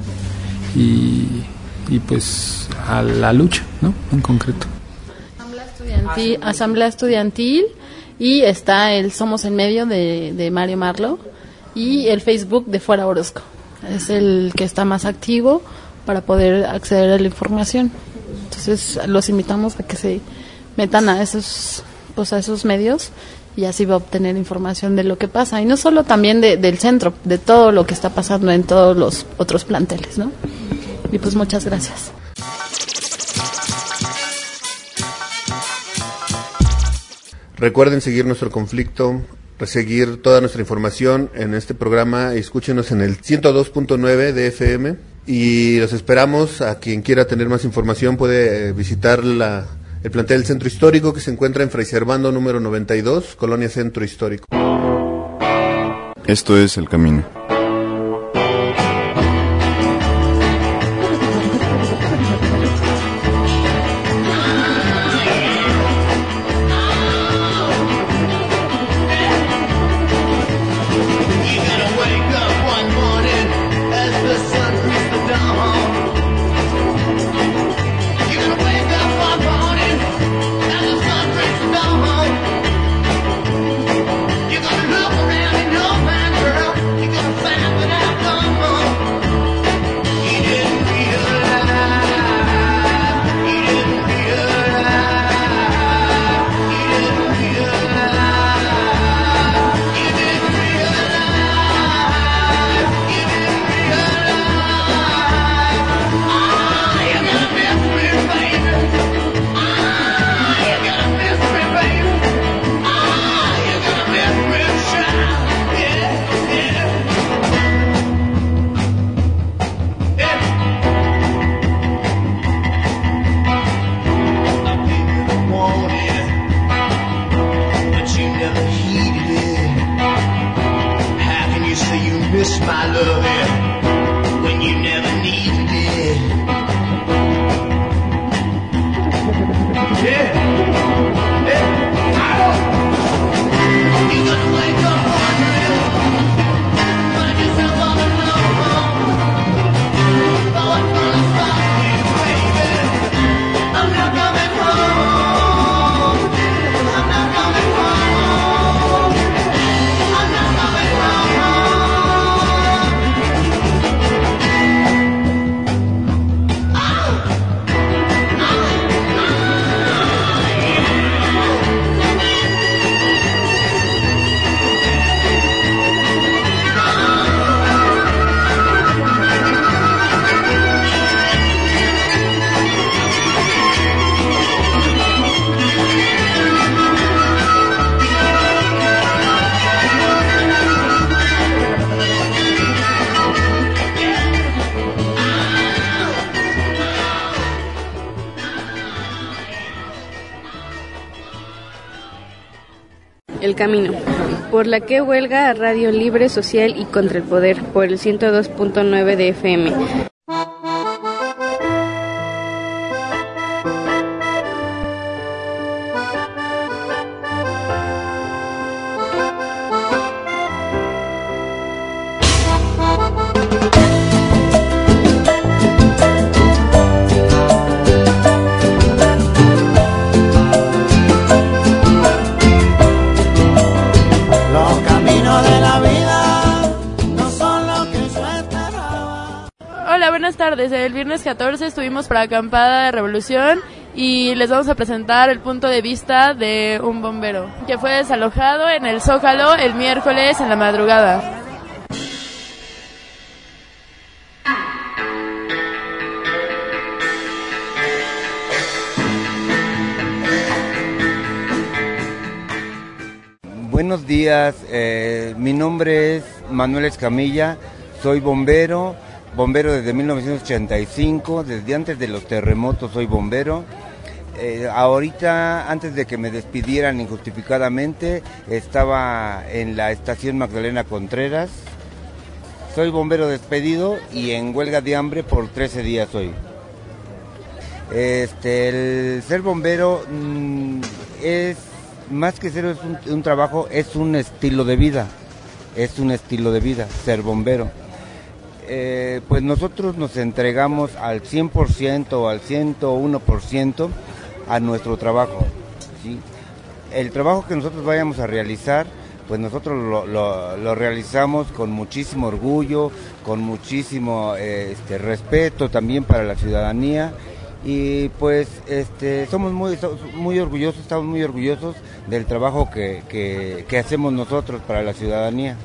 y pues a la lucha, ¿no? En concreto. Asamblea estudiantil y está el Somos en Medio de Mario Marlo y el Facebook de Fuera Orozco. Es el que está más activo para poder acceder a la información. Entonces los invitamos a que se metan a esos medios y así va a obtener información de lo que pasa. Y no solo también del centro, de todo lo que está pasando en todos los otros planteles, ¿no? Y pues muchas gracias. Recuerden seguir nuestro conflicto, seguir toda nuestra información en este programa. Escúchenos en el 102.9 de FM y los esperamos. A quien quiera tener más información puede visitar el plantel del Centro Histórico, que se encuentra en Fray Servando número 92, Colonia Centro Histórico. Esto es El Camino. You're gonna look around and you'll find, girl, you're gonna my loving when you never needed it. Yeah. You're gonna wake up wondering, find yourself all alone. But what's gonna stop you, baby? I'm not coming home. I'm not coming home. I'm not coming home. El Camino, por la que huelga Radio Libre Social y Contra el Poder, por el 102.9 de FM. Buenas tardes, el viernes 14 estuvimos para Acampada de Revolución y les vamos a presentar el punto de vista de un bombero que fue desalojado en el Zócalo el miércoles en la madrugada. Buenos días, mi nombre es Manuel Escamilla, soy bombero desde 1985, desde antes de los terremotos soy bombero. Ahorita, antes de que me despidieran injustificadamente, estaba en la estación Magdalena Contreras. Soy bombero despedido y en huelga de hambre por 13 días hoy. El ser bombero es más que ser un trabajo, es un estilo de vida. Es un estilo de vida, ser bombero. Pues nosotros nos entregamos al 100% o al 101% a nuestro trabajo, ¿sí? El trabajo que nosotros vayamos a realizar, pues nosotros lo realizamos con muchísimo orgullo, con muchísimo respeto también para la ciudadanía y pues somos muy orgullosos, estamos muy orgullosos del trabajo que hacemos nosotros para la ciudadanía.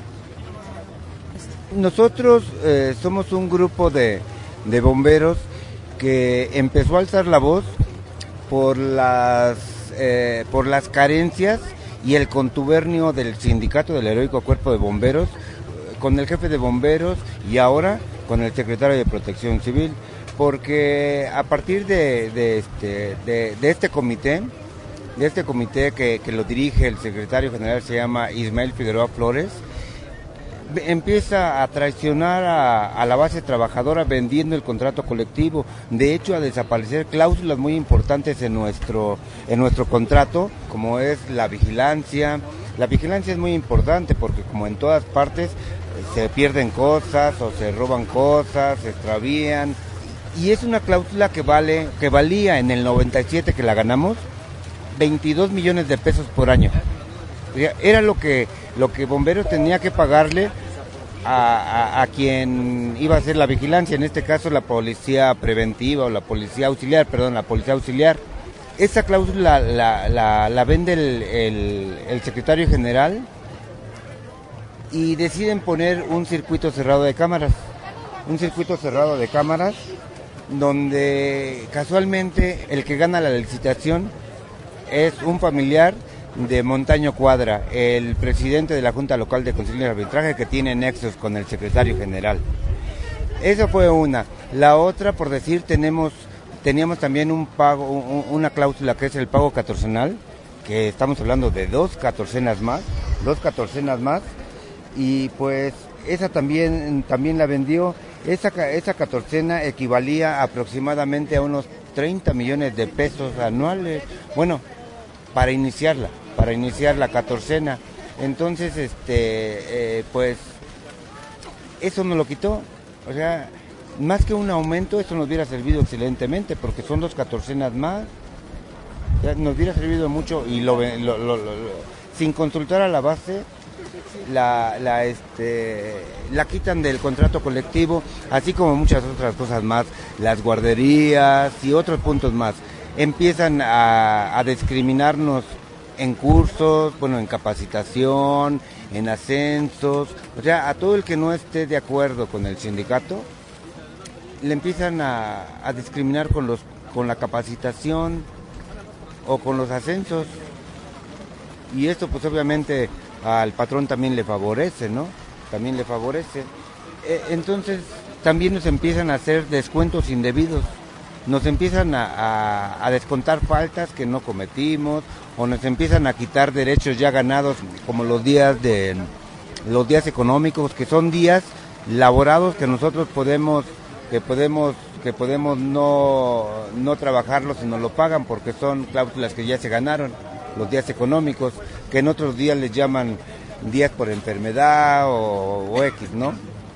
Nosotros somos un grupo de bomberos que empezó a alzar la voz por las carencias y el contubernio del sindicato del Heroico Cuerpo de Bomberos con el jefe de bomberos y ahora con el secretario de Protección Civil, porque a partir de este comité que lo dirige el secretario general, se llama Ismael Figueroa Flores, empieza a traicionar a la base trabajadora vendiendo el contrato colectivo, de hecho a desaparecer cláusulas muy importantes en nuestro contrato, como es la vigilancia. La vigilancia es muy importante porque como en todas partes se pierden cosas o se roban cosas, se extravían, y es una cláusula que valía en el 97 que la ganamos 22 millones de pesos por año. Era lo que Bomberos tenía que pagarle a quien iba a hacer la vigilancia, en este caso la policía preventiva o la policía auxiliar. Esa cláusula la vende el secretario general y deciden poner un circuito cerrado de cámaras. Donde casualmente el que gana la licitación es un familiar de Montaño Cuadra, el presidente de la Junta Local de Concilio y Arbitraje, que tiene nexos con el secretario general. Esa fue una. La otra, por decir, teníamos también un pago, una cláusula que es el pago catorcenal, que estamos hablando de dos catorcenas más, y pues esa también la vendió. Esa catorcena equivalía aproximadamente a unos 30 millones de pesos anuales, bueno, para iniciar la catorcena. Entonces, pues, eso nos lo quitó, o sea, más que un aumento, eso nos hubiera servido excelentemente, porque son 2 catorcenas más, o sea, nos hubiera servido mucho, y sin consultar a la base, la quitan del contrato colectivo, así como muchas otras cosas más, las guarderías y otros puntos más. Empiezan a discriminarnos en cursos, bueno, en capacitación, en ascensos, o sea, a todo el que no esté de acuerdo con el sindicato, le empiezan a discriminar con la capacitación o con los ascensos. Y esto pues obviamente al patrón también le favorece, ¿no? También le favorece. Entonces también nos empiezan a hacer descuentos indebidos. Nos empiezan a descontar faltas que no cometimos, o nos empiezan a quitar derechos ya ganados, como los días económicos, que son días laborados que nosotros podemos no trabajarlos si nos lo pagan, porque son cláusulas que ya se ganaron, los días económicos, que en otros días les llaman días por enfermedad o X, ¿no?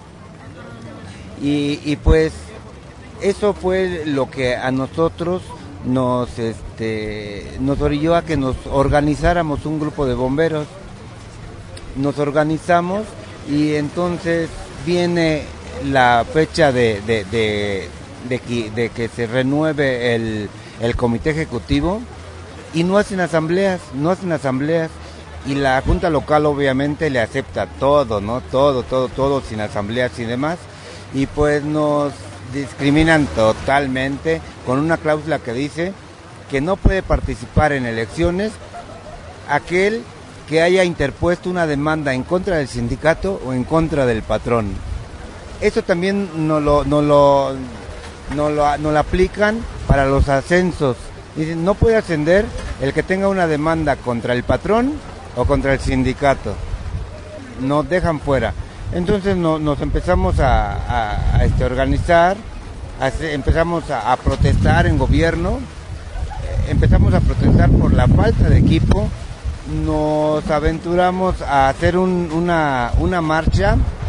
Y pues eso fue lo que a nosotros nos orilló a que nos organizáramos un grupo de bomberos. Nos organizamos y entonces viene la fecha de que se renueve el comité ejecutivo, y no hacen asambleas, y la junta local obviamente le acepta todo, ¿no? Todo sin asambleas y demás, y pues nos discriminan totalmente con una cláusula que dice que no puede participar en elecciones aquel que haya interpuesto una demanda en contra del sindicato o en contra del patrón. Eso también no lo aplican para los ascensos. Dicen, no puede ascender el que tenga una demanda contra el patrón o contra el sindicato. Nos dejan fuera. Entonces nos empezamos a organizar, empezamos a protestar en gobierno, empezamos a protestar por la falta de equipo, nos aventuramos a hacer una marcha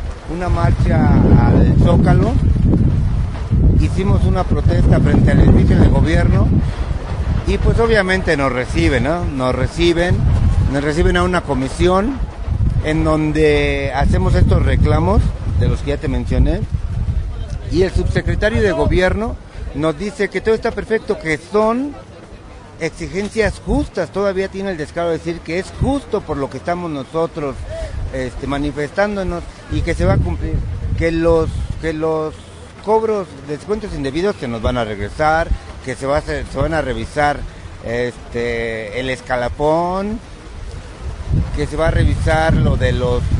al Zócalo, hicimos una protesta frente al edificio de gobierno, y pues obviamente nos reciben, ¿no? Nos reciben a una comisión en donde hacemos estos reclamos de los que ya te mencioné, y el subsecretario de gobierno nos dice que todo está perfecto, que son exigencias justas. Todavía tiene el descaro de decir que es justo por lo que estamos nosotros manifestándonos, y que se va a cumplir, que los cobros de descuentos indebidos se nos van a regresar, que se van a revisar el escalafón, que se va a revisar lo de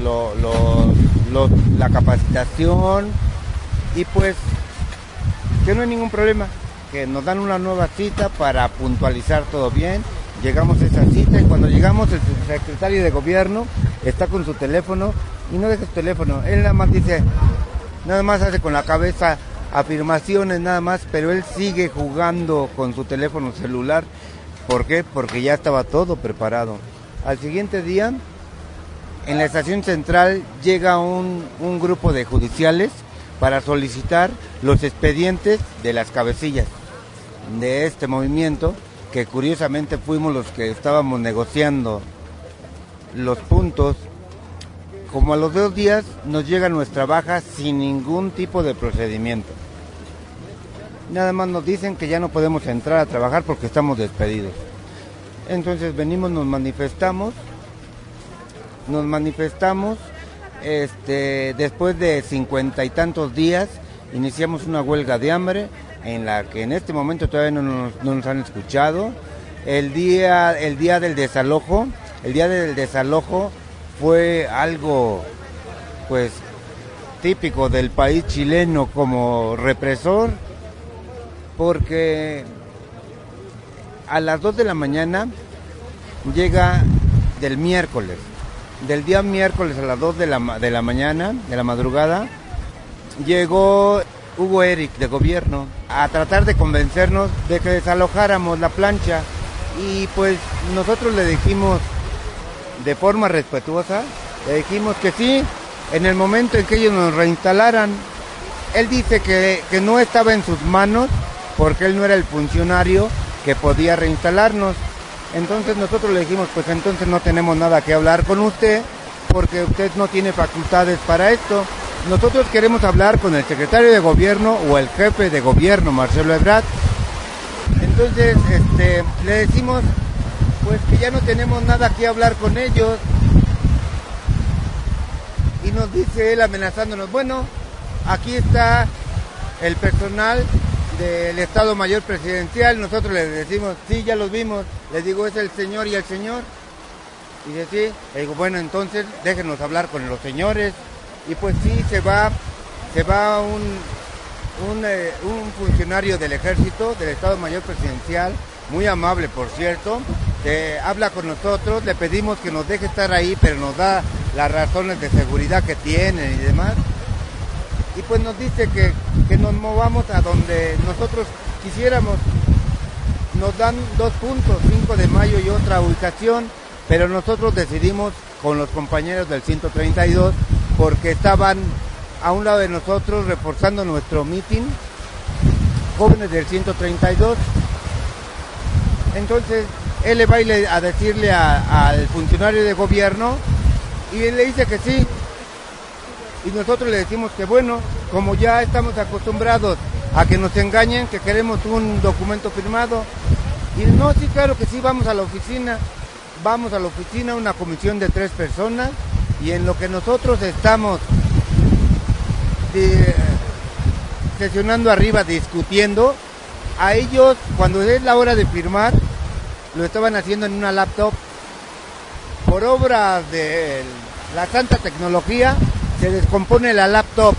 la capacitación, y pues que no hay ningún problema, que nos dan una nueva cita para puntualizar todo bien. Llegamos a esa cita, y cuando llegamos el secretario de gobierno está con su teléfono, y no deja su teléfono, él nada más hace con la cabeza afirmaciones nada más, pero él sigue jugando con su teléfono celular. ¿Por qué? Porque ya estaba todo preparado. Al siguiente día, en la estación central llega un grupo de judiciales para solicitar los expedientes de las cabecillas de este movimiento, que curiosamente fuimos los que estábamos negociando los puntos. Como a los 2 días nos llega nuestra baja sin ningún tipo de procedimiento. Nada más nos dicen que ya no podemos entrar a trabajar porque estamos despedidos. Entonces venimos, nos manifestamos, después de 50 y tantos días iniciamos una huelga de hambre, en la que en este momento todavía no nos han escuchado. El día del desalojo fue algo pues típico del país chileno como represor, porque a las 2 de la mañana del miércoles del día miércoles a las 2 de la mañana, de la madrugada, llegó Hugo Eric de gobierno a tratar de convencernos de que desalojáramos la plancha, y pues nosotros le dijimos de forma respetuosa, le dijimos que sí, en el momento en que ellos nos reinstalaran. Él dice que no estaba en sus manos porque él no era el funcionario que podía reinstalarnos. Entonces nosotros le dijimos, pues entonces no tenemos nada que hablar con usted porque usted no tiene facultades para esto. Nosotros queremos hablar con el secretario de gobierno o el jefe de gobierno, Marcelo Ebrard. Entonces le decimos pues que ya no tenemos nada que hablar con ellos, y nos dice él amenazándonos, bueno, aquí está el personal del Estado Mayor Presidencial. Nosotros le decimos, sí, ya los vimos. Les digo, es el señor y el señor. Y dice, sí. Le digo, bueno, entonces déjenos hablar con los señores. Y pues sí, se va un funcionario del Ejército, del Estado Mayor Presidencial, muy amable, por cierto, habla con nosotros, le pedimos que nos deje estar ahí, pero nos da las razones de seguridad que tienen y demás. Y pues nos dice que nos movamos a donde nosotros quisiéramos. Nos dan 2 puntos, 5 de mayo y otra ubicación, pero nosotros decidimos con los compañeros del 132, porque estaban a un lado de nosotros reforzando nuestro mitin, jóvenes del 132. Entonces él le va a decirle al funcionario de gobierno, y él le dice que sí. Y nosotros le decimos que bueno, como ya estamos acostumbrados a que nos engañen, que queremos un documento firmado. Y no, sí, claro que sí, vamos a la oficina. Vamos a la oficina, una comisión de 3 personas, y en lo que nosotros estamos sesionando arriba, discutiendo, a ellos, cuando es la hora de firmar, lo estaban haciendo en una laptop. Por obra de la santa tecnología, se descompone la laptop.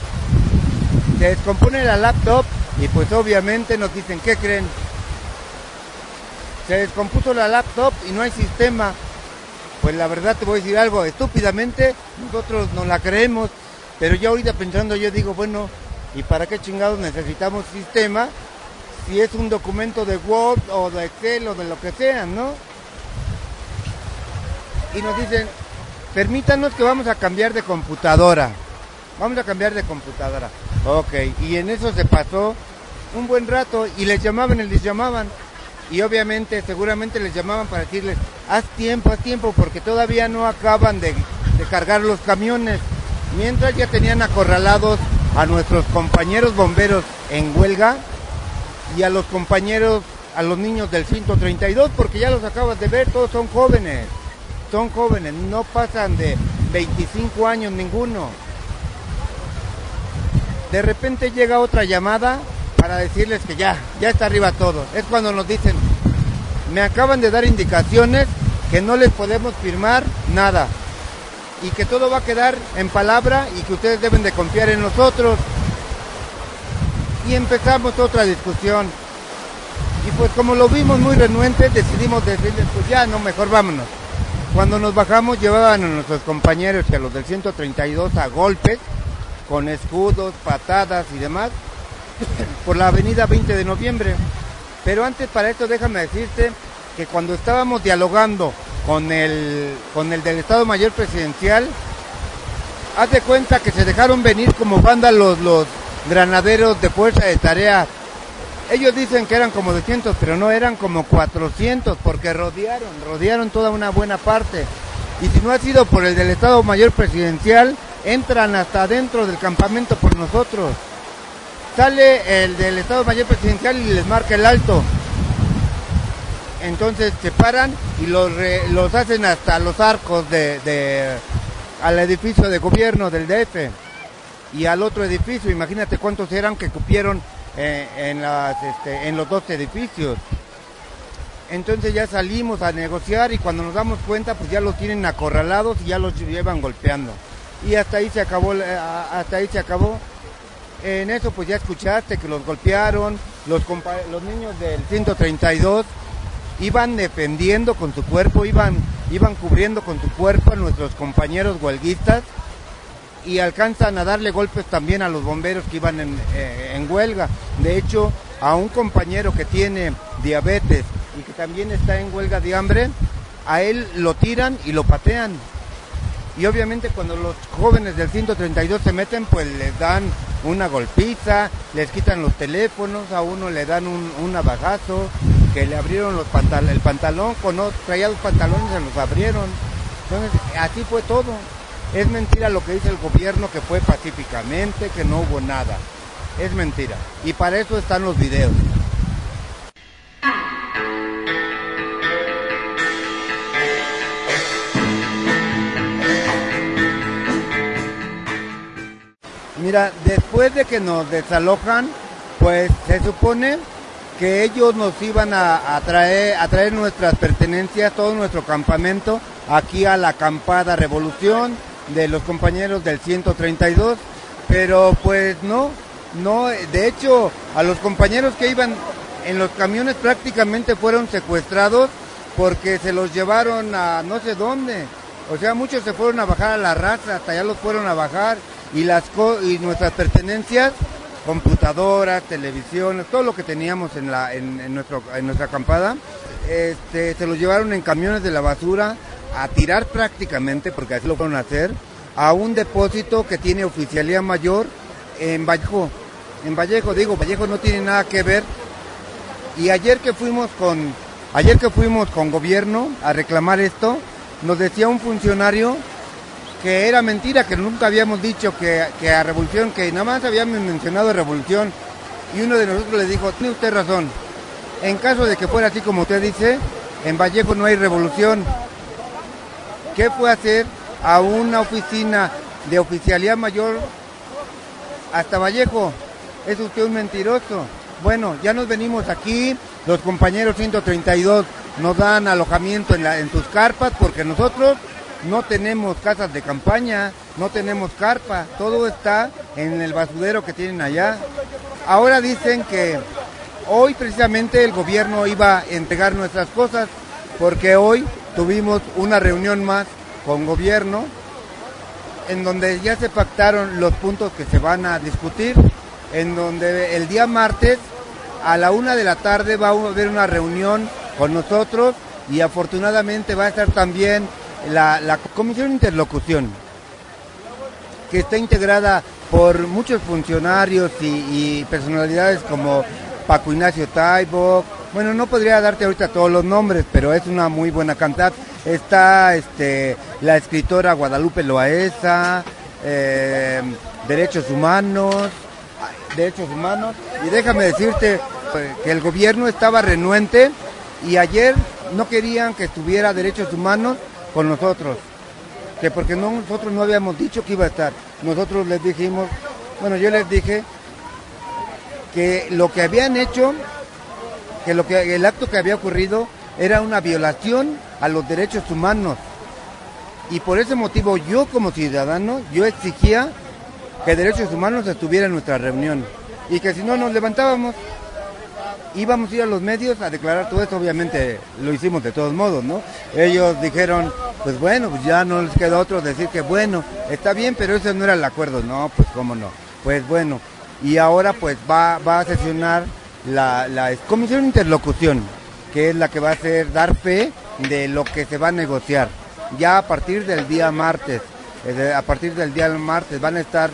Y pues obviamente nos dicen, ¿qué creen? Se descompuso la laptop y no hay sistema. Pues la verdad te voy a decir algo, estúpidamente nosotros no la creemos, pero ya ahorita pensando yo digo, bueno, ¿y para qué chingados necesitamos sistema si es un documento de Word o de Excel o de lo que sea, ¿no? Y nos dicen, permítanos que vamos a cambiar de computadora. Ok, y en eso se pasó un buen rato y les llamaban. Y obviamente, seguramente les llamaban para decirles, haz tiempo, porque todavía no acaban de cargar los camiones. Mientras ya tenían acorralados a nuestros compañeros bomberos en huelga y a los niños del 132, porque ya los acabas de ver, todos son jóvenes, no pasan de 25 años ninguno. De repente llega otra llamada para decirles que ya está arriba todo. Es cuando nos dicen, me acaban de dar indicaciones que no les podemos firmar nada y que todo va a quedar en palabra y que ustedes deben de confiar en nosotros. Y empezamos otra discusión. Y pues como lo vimos muy renuentes, decidimos decirles, pues ya, no, mejor vámonos. Cuando nos bajamos, llevaban a nuestros compañeros y a los del 132 a golpes, con escudos, patadas y demás, por la avenida 20 de noviembre. Pero antes, para esto, déjame decirte que cuando estábamos dialogando con el del Estado Mayor Presidencial, haz de cuenta que se dejaron venir como vándalos los granaderos de Fuerza de Tarea. Ellos dicen que eran como 200, pero no, eran como 400, porque rodearon toda una buena parte. Y si no ha sido por el del Estado Mayor Presidencial, entran hasta adentro del campamento por nosotros. Sale el del Estado Mayor Presidencial y les marca el alto. Entonces se paran y los hacen hasta los arcos al edificio de gobierno del DF y al otro edificio. Imagínate cuántos eran que cupieron en los 2 edificios. Entonces ya salimos a negociar y cuando nos damos cuenta, pues ya los tienen acorralados y ya los llevan golpeando. Y hasta ahí se acabó. En eso pues ya escuchaste que los golpearon, los niños del 132 iban defendiendo con su cuerpo, iban iban cubriendo con su cuerpo a nuestros compañeros huelguistas y alcanzan a darle golpes también a los bomberos que iban en huelga. De hecho, a un compañero que tiene diabetes y que también está en huelga de hambre, a él lo tiran y lo patean. Y obviamente cuando los jóvenes del 132 se meten, pues les dan una golpiza, les quitan los teléfonos, a uno le dan un abajazo, que le abrieron el pantalón, cuando traía los pantalones se los abrieron. Entonces, así fue todo. Es mentira lo que dice el gobierno, que fue pacíficamente, que no hubo nada. Es mentira. Y para eso están los videos. Mira, después de que nos desalojan, pues se supone que ellos nos iban a traer nuestras pertenencias, todo nuestro campamento, aquí a la acampada Revolución de los compañeros del 132, pero pues no, de hecho, a los compañeros que iban en los camiones prácticamente fueron secuestrados porque se los llevaron a no sé dónde. O sea, muchos se fueron a bajar a la raza, hasta allá los fueron a bajar, y nuestras pertenencias, computadoras, televisiones, todo lo que teníamos en nuestra acampada, se los llevaron en camiones de la basura a tirar prácticamente, porque así lo fueron a hacer, a un depósito que tiene oficialía mayor en Vallejo. Vallejo no tiene nada que ver. Y ayer que fuimos con gobierno a reclamar esto, nos decía un funcionario que era mentira, que nunca habíamos dicho que a Revolución, que nada más habíamos mencionado Revolución, y uno de nosotros le dijo, tiene usted razón, en caso de que fuera así como usted dice, en Vallejo no hay Revolución. ¿Qué fue hacer a una oficina de oficialía mayor hasta Vallejo? Es usted un mentiroso. Bueno, ya nos venimos aquí, los compañeros 132 nos dan alojamiento en sus carpas, porque nosotros no tenemos casas de campaña, no tenemos carpa, todo está en el basurero que tienen allá. Ahora dicen que hoy precisamente el gobierno iba a entregar nuestras cosas, porque hoy tuvimos una reunión más con gobierno, en donde ya se pactaron los puntos que se van a discutir, en donde el día martes a la 1 de la tarde va a haber una reunión con nosotros, y afortunadamente va a estar también la Comisión de Interlocución, que está integrada por muchos funcionarios y personalidades como Paco Ignacio Taibo. Bueno, no podría darte ahorita todos los nombres, pero es una muy buena cantidad. Está la escritora Guadalupe Loaesa, Derechos Humanos, y déjame decirte que el gobierno estaba renuente, y ayer no querían que estuviera Derechos Humanos con nosotros, que porque nosotros no habíamos dicho que iba a estar. Nosotros les dijimos, yo les dije que lo que habían hecho, que el acto que había ocurrido era una violación a los derechos humanos, y por ese motivo yo como ciudadano, yo exigía que Derechos Humanos estuviera en nuestra reunión, y que si no nos levantábamos, íbamos a ir a los medios a declarar todo esto. Obviamente lo hicimos de todos modos, ¿no? Ellos dijeron, pues bueno, pues ya no les queda otro decir que bueno, está bien, pero ese no era el acuerdo. No, pues cómo no. Pues bueno, y ahora pues va a sesionar la Comisión de Interlocución, que es la que va a hacer dar fe de lo que se va a negociar. Ya a partir del día martes, van a estar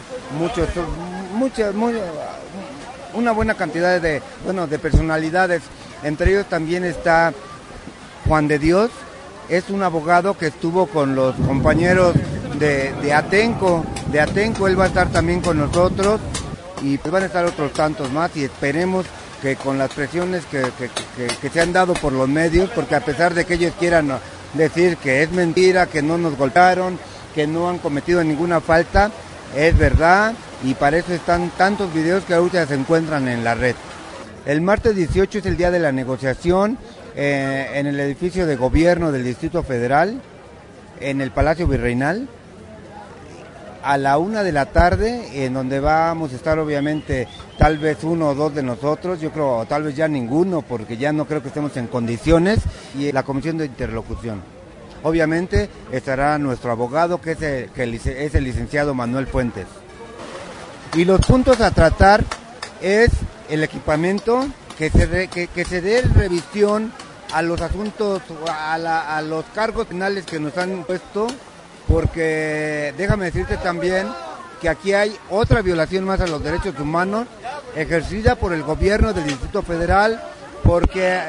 una buena cantidad de personalidades. Entre ellos también está Juan de Dios, es un abogado que estuvo con los compañeros de Atenco. Él va a estar también con nosotros, y pues van a estar otros tantos más, y esperemos que con las presiones que se han dado por los medios, porque a pesar de que ellos quieran decir que es mentira, que no nos golpearon, que no han cometido ninguna falta, es verdad, y para eso están tantos videos que ahorita se encuentran en la red. El martes 18 es el día de la negociación en el edificio de gobierno del Distrito Federal, en el Palacio Virreinal, a la 1 de la tarde, en donde vamos a estar obviamente tal vez uno o dos de nosotros, yo creo, o tal vez ya ninguno, porque ya no creo que estemos en condiciones, y la Comisión de Interlocución. obviamente estará nuestro abogado, que es el licenciado Manuel Fuentes. Y los puntos a tratar es el equipamiento, que se dé revisión a los asuntos, a los cargos penales que nos han puesto, porque déjame decirte también que aquí hay otra violación más a los derechos humanos ejercida por el gobierno del Distrito Federal, porque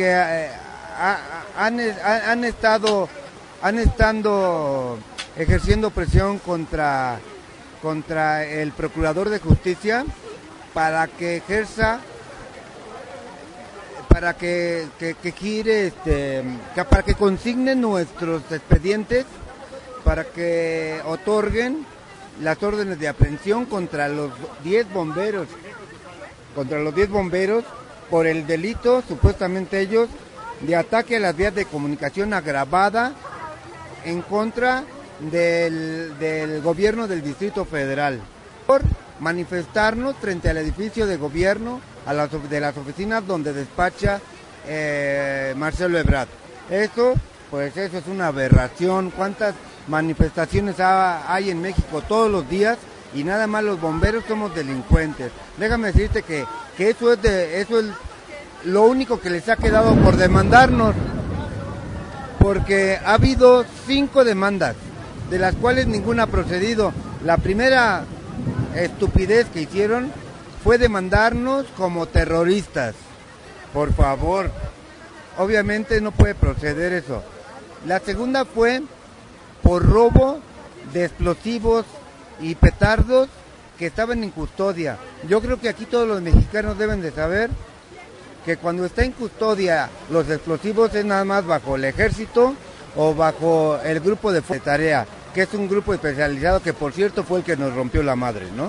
han estado ejerciendo presión contra el Procurador de Justicia para que ejerza, para que gire, para que consignen nuestros expedientes, para que otorguen las órdenes de aprehensión contra los 10 bomberos, por el delito, supuestamente ellos, de ataque a las vías de comunicación agravada en contra del gobierno del Distrito Federal, por manifestarnos frente al edificio de gobierno de las oficinas donde despacha Marcelo Ebrard. Eso es una aberración. ¿Cuántas manifestaciones hay en México todos los días? Y nada más los bomberos somos delincuentes. Déjame decirte que eso es lo único que les ha quedado por demandarnos, porque ha habido 5 demandas, de las cuales ninguna ha procedido. La primera estupidez que hicieron fue demandarnos como terroristas. Por favor, obviamente no puede proceder eso. La segunda fue por robo de explosivos y petardos que estaban en custodia. Yo creo que aquí todos los mexicanos deben de saber que cuando está en custodia los explosivos es nada más bajo el ejército o bajo el grupo de tarea, que es un grupo especializado que, por cierto, fue el que nos rompió la madre, ¿no?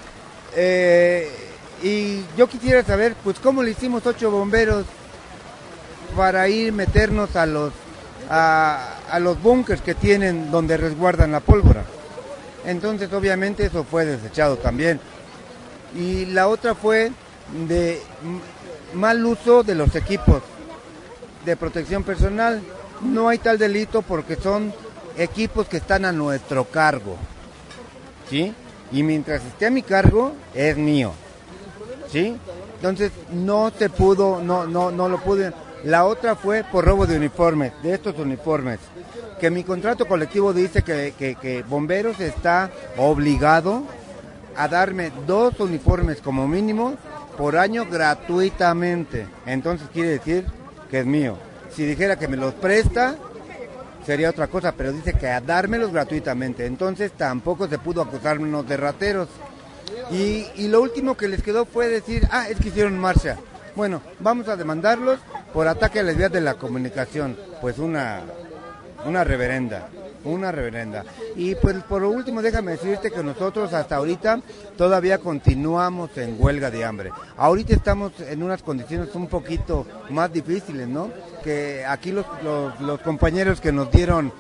Y yo quisiera saber, pues, cómo le hicimos 8 bomberos para ir meternos a los búnkers que tienen donde resguardan la pólvora. Entonces, obviamente, eso fue desechado también. Y la otra fue de mal uso de los equipos de protección personal. No hay tal delito porque son equipos que están a nuestro cargo, ¿sí? Y mientras esté a mi cargo, es mío, ¿sí? Entonces, no se pudo, no lo pude. La otra fue por robo de uniformes, de estos uniformes, que mi contrato colectivo dice que Bomberos está obligado a darme 2 uniformes como mínimo por año gratuitamente. Entonces quiere decir que es mío. Si dijera que me los presta, sería otra cosa, pero dice que a dármelos gratuitamente. Entonces tampoco se pudo acusarnos de rateros. Y lo último que les quedó fue decir, es que hicieron marcha. Bueno, vamos a demandarlos por ataque a las vías de la comunicación. Pues una reverenda. Y pues por último déjame decirte que nosotros hasta ahorita todavía continuamos en huelga de hambre. Ahorita estamos en unas condiciones un poquito más difíciles, ¿no? Que aquí los compañeros que nos dieron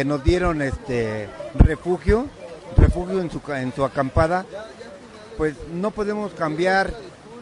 refugio en su acampada, pues no podemos cambiar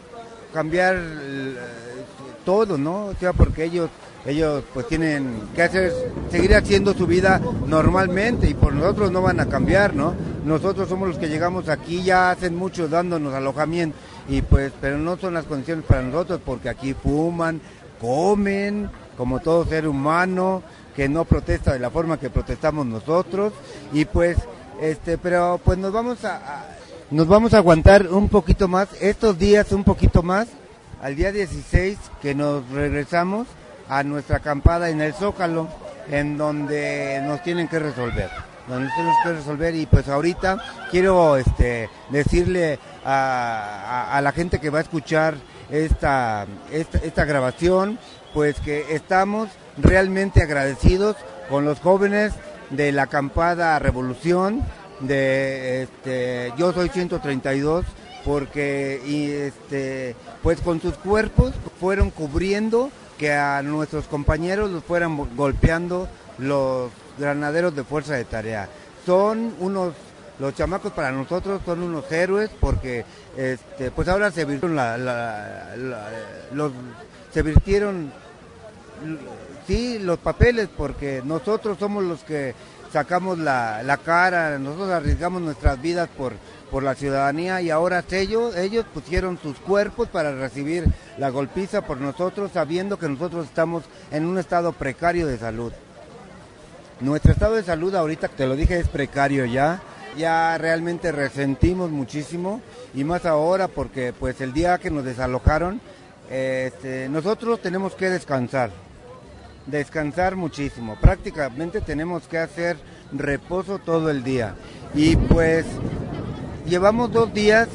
todo, ¿no? O sea, porque ellos pues tienen que seguir haciendo su vida normalmente y por nosotros no van a cambiar, ¿no? Nosotros somos los que llegamos aquí, ya hacen mucho dándonos alojamiento y pues, pero no son las condiciones para nosotros porque aquí fuman, comen, como todo ser humano que no protesta de la forma que protestamos nosotros y pues, pero pues nos vamos a aguantar un poquito más, estos días un poquito más, al día 16 que nos regresamos a nuestra acampada en el Zócalo, en donde nos tienen que resolver. Y pues ahorita quiero decirle a la gente que va a escuchar esta grabación, pues que estamos realmente agradecidos con los jóvenes de la acampada Revolución, de Yo Soy 132, porque pues con sus cuerpos fueron cubriendo que a nuestros compañeros los fueran golpeando los granaderos de fuerza de tarea. Los chamacos para nosotros son unos héroes porque pues ahora se virtieron Sí, los papeles, porque nosotros somos los que sacamos la cara, nosotros arriesgamos nuestras vidas por la ciudadanía, y ahora ellos pusieron sus cuerpos para recibir la golpiza por nosotros, sabiendo que nosotros estamos en un estado precario de salud. Nuestro estado de salud ahorita, te lo dije, es precario ya realmente resentimos muchísimo, y más ahora porque pues el día que nos desalojaron, nosotros tenemos que descansar muchísimo, prácticamente tenemos que hacer reposo todo el día, y pues llevamos 2 días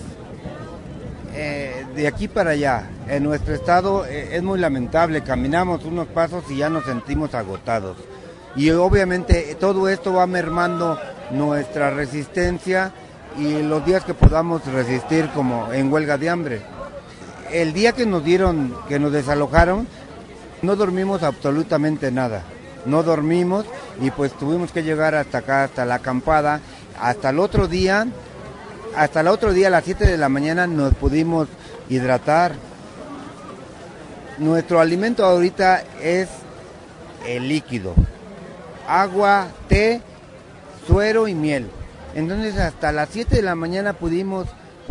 de aquí para allá. En nuestro estado es muy lamentable, caminamos unos pasos y ya nos sentimos agotados, y obviamente todo esto va mermando nuestra resistencia y los días que podamos resistir como en huelga de hambre. El día que nos desalojaron, no dormimos absolutamente nada, no dormimos, y pues tuvimos que llegar hasta acá, hasta la acampada. Hasta el otro día a las 7 de la mañana nos pudimos hidratar. Nuestro alimento ahorita es el líquido, agua, té, suero y miel. Entonces hasta las 7 de la mañana pudimos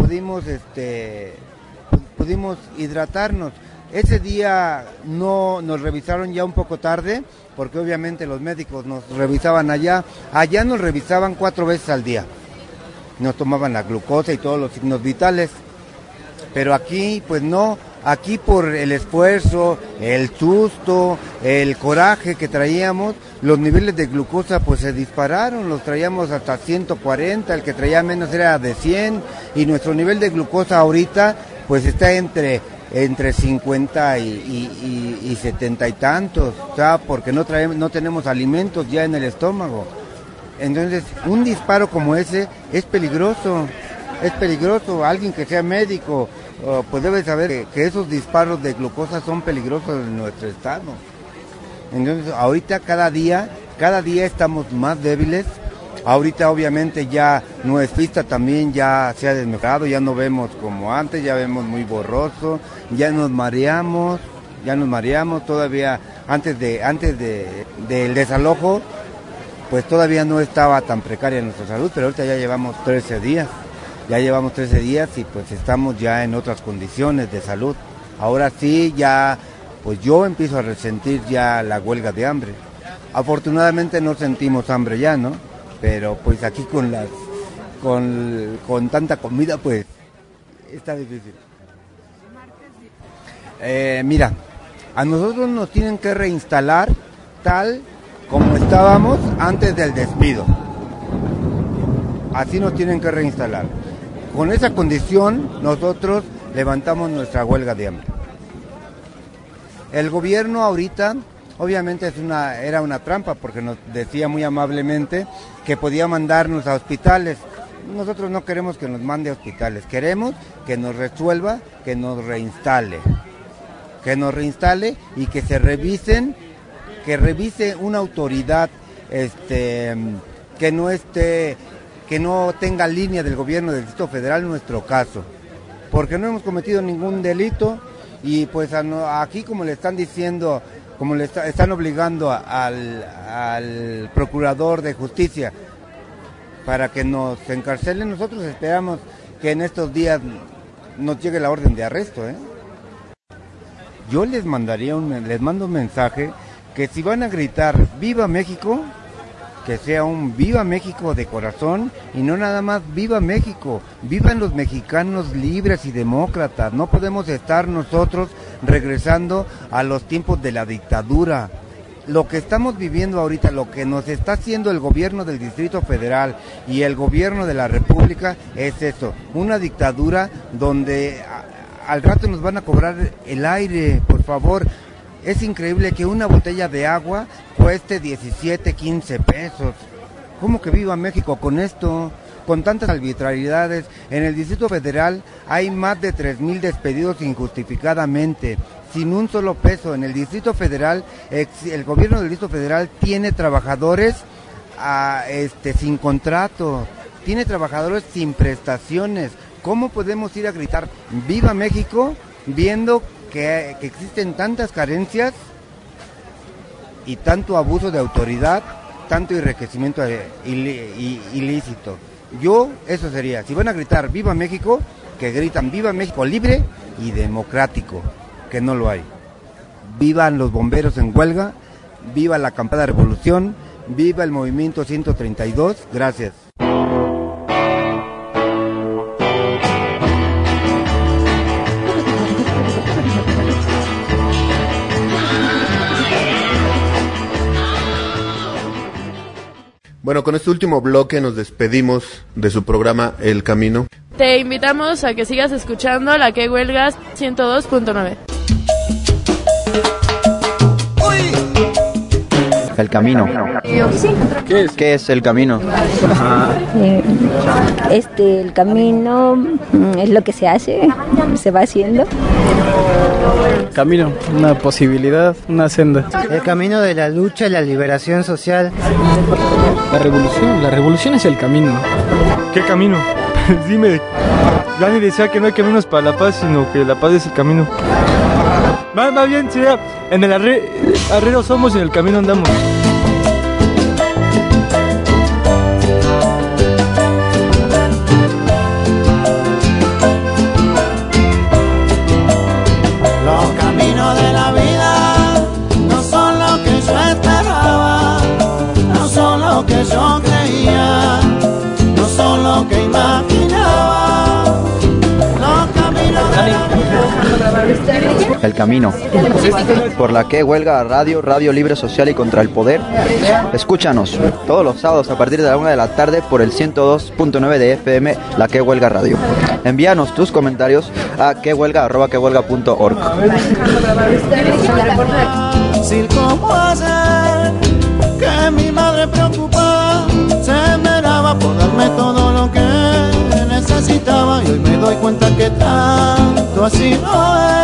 hidratarnos. Ese día no nos revisaron ya un poco tarde, porque obviamente los médicos nos revisaban allá nos revisaban 4 veces al día. Nos tomaban la glucosa y todos los signos vitales, pero aquí pues no, aquí por el esfuerzo, el susto, el coraje que traíamos, los niveles de glucosa pues se dispararon, los traíamos hasta 140, el que traía menos era de 100, y nuestro nivel de glucosa ahorita pues está entre 50 y 70 y tantos, o sea, porque no tenemos alimentos ya en el estómago. Entonces, un disparo como ese es peligroso. Alguien que sea médico pues debe saber que esos disparos de glucosa son peligrosos en nuestro estado. Entonces, ahorita cada día estamos más débiles. Ahorita obviamente ya nuestra vista también ya se ha desmejorado, ya no vemos como antes, ya vemos muy borroso, ya nos mareamos todavía. Antes del desalojo pues todavía no estaba tan precaria nuestra salud, pero ahorita ya llevamos 13 días y pues estamos ya en otras condiciones de salud. Ahora sí ya pues yo empiezo a resentir ya la huelga de hambre. Afortunadamente no sentimos hambre ya, ¿no? Pero pues aquí con tanta comida pues está difícil. Mira, a nosotros nos tienen que reinstalar tal como estábamos antes del despido. Así nos tienen que reinstalar. Con esa condición nosotros levantamos nuestra huelga de hambre. El gobierno ahorita obviamente era una trampa, porque nos decía muy amablemente que podía mandarnos a hospitales. Nosotros no queremos que nos mande a hospitales, queremos que nos resuelva, que nos reinstale y que se revise una autoridad que no tenga línea del gobierno del Distrito Federal en nuestro caso, porque no hemos cometido ningún delito, y pues aquí como le están diciendo, como están obligando al procurador de justicia para que nos encarcelen, nosotros esperamos que en estos días nos llegue la orden de arresto. Yo les mando un mensaje, que si van a gritar ¡Viva México!, que sea un ¡Viva México! De corazón, y no nada más ¡Viva México! ¡Vivan los mexicanos libres y demócratas! No podemos estar nosotros regresando a los tiempos de la dictadura. Lo que estamos viviendo ahorita, lo que nos está haciendo el gobierno del Distrito Federal y el gobierno de la República es eso, una dictadura donde al rato nos van a cobrar el aire, por favor. Es increíble que una botella de agua cueste 17, 15 pesos. ¿Cómo que viva México con esto? Con tantas arbitrariedades. En el Distrito Federal hay más de 3,000 despedidos injustificadamente, sin un solo peso. En el Distrito Federal, el gobierno del Distrito Federal tiene trabajadores sin contrato, tiene trabajadores sin prestaciones. ¿Cómo podemos ir a gritar ¡Viva México!, viendo que existen tantas carencias y tanto abuso de autoridad, tanto enriquecimiento ilícito. Eso sería, si van a gritar ¡Viva México!, que gritan ¡Viva México libre y democrático!, que no lo hay. Vivan los bomberos en huelga, viva la acampada revolución, viva el movimiento 132, gracias. Bueno, con este último bloque nos despedimos de su programa El Camino. Te invitamos a que sigas escuchando La Que Huelga 102.9. El Camino. ¿Qué es el Camino? El camino es lo que se hace, se va haciendo. Camino, una posibilidad, una senda. El camino de la lucha y la liberación social. La revolución es el camino. ¿Qué camino? Dime, Dani decía que no hay caminos para la paz, sino que la paz es el camino. Va bien, sí, en el arrero somos y en el camino andamos. Los caminos de la vida no son lo que yo esperaba, no son lo que yo creía, no son lo que imaginaba. Los caminos de la vida. El Camino. Por la Que Huelga Radio Libre Social y contra el Poder. Escúchanos todos los sábados a partir de la 1 de la tarde por el 102.9 de FM, La Que Huelga Radio. Envíanos tus comentarios a quehuelga@quehuelga.org. Sin cómo hacer que mi madre preocupada se esmeraba por darme todo lo que necesitaba, y hoy me doy cuenta que tanto así no es.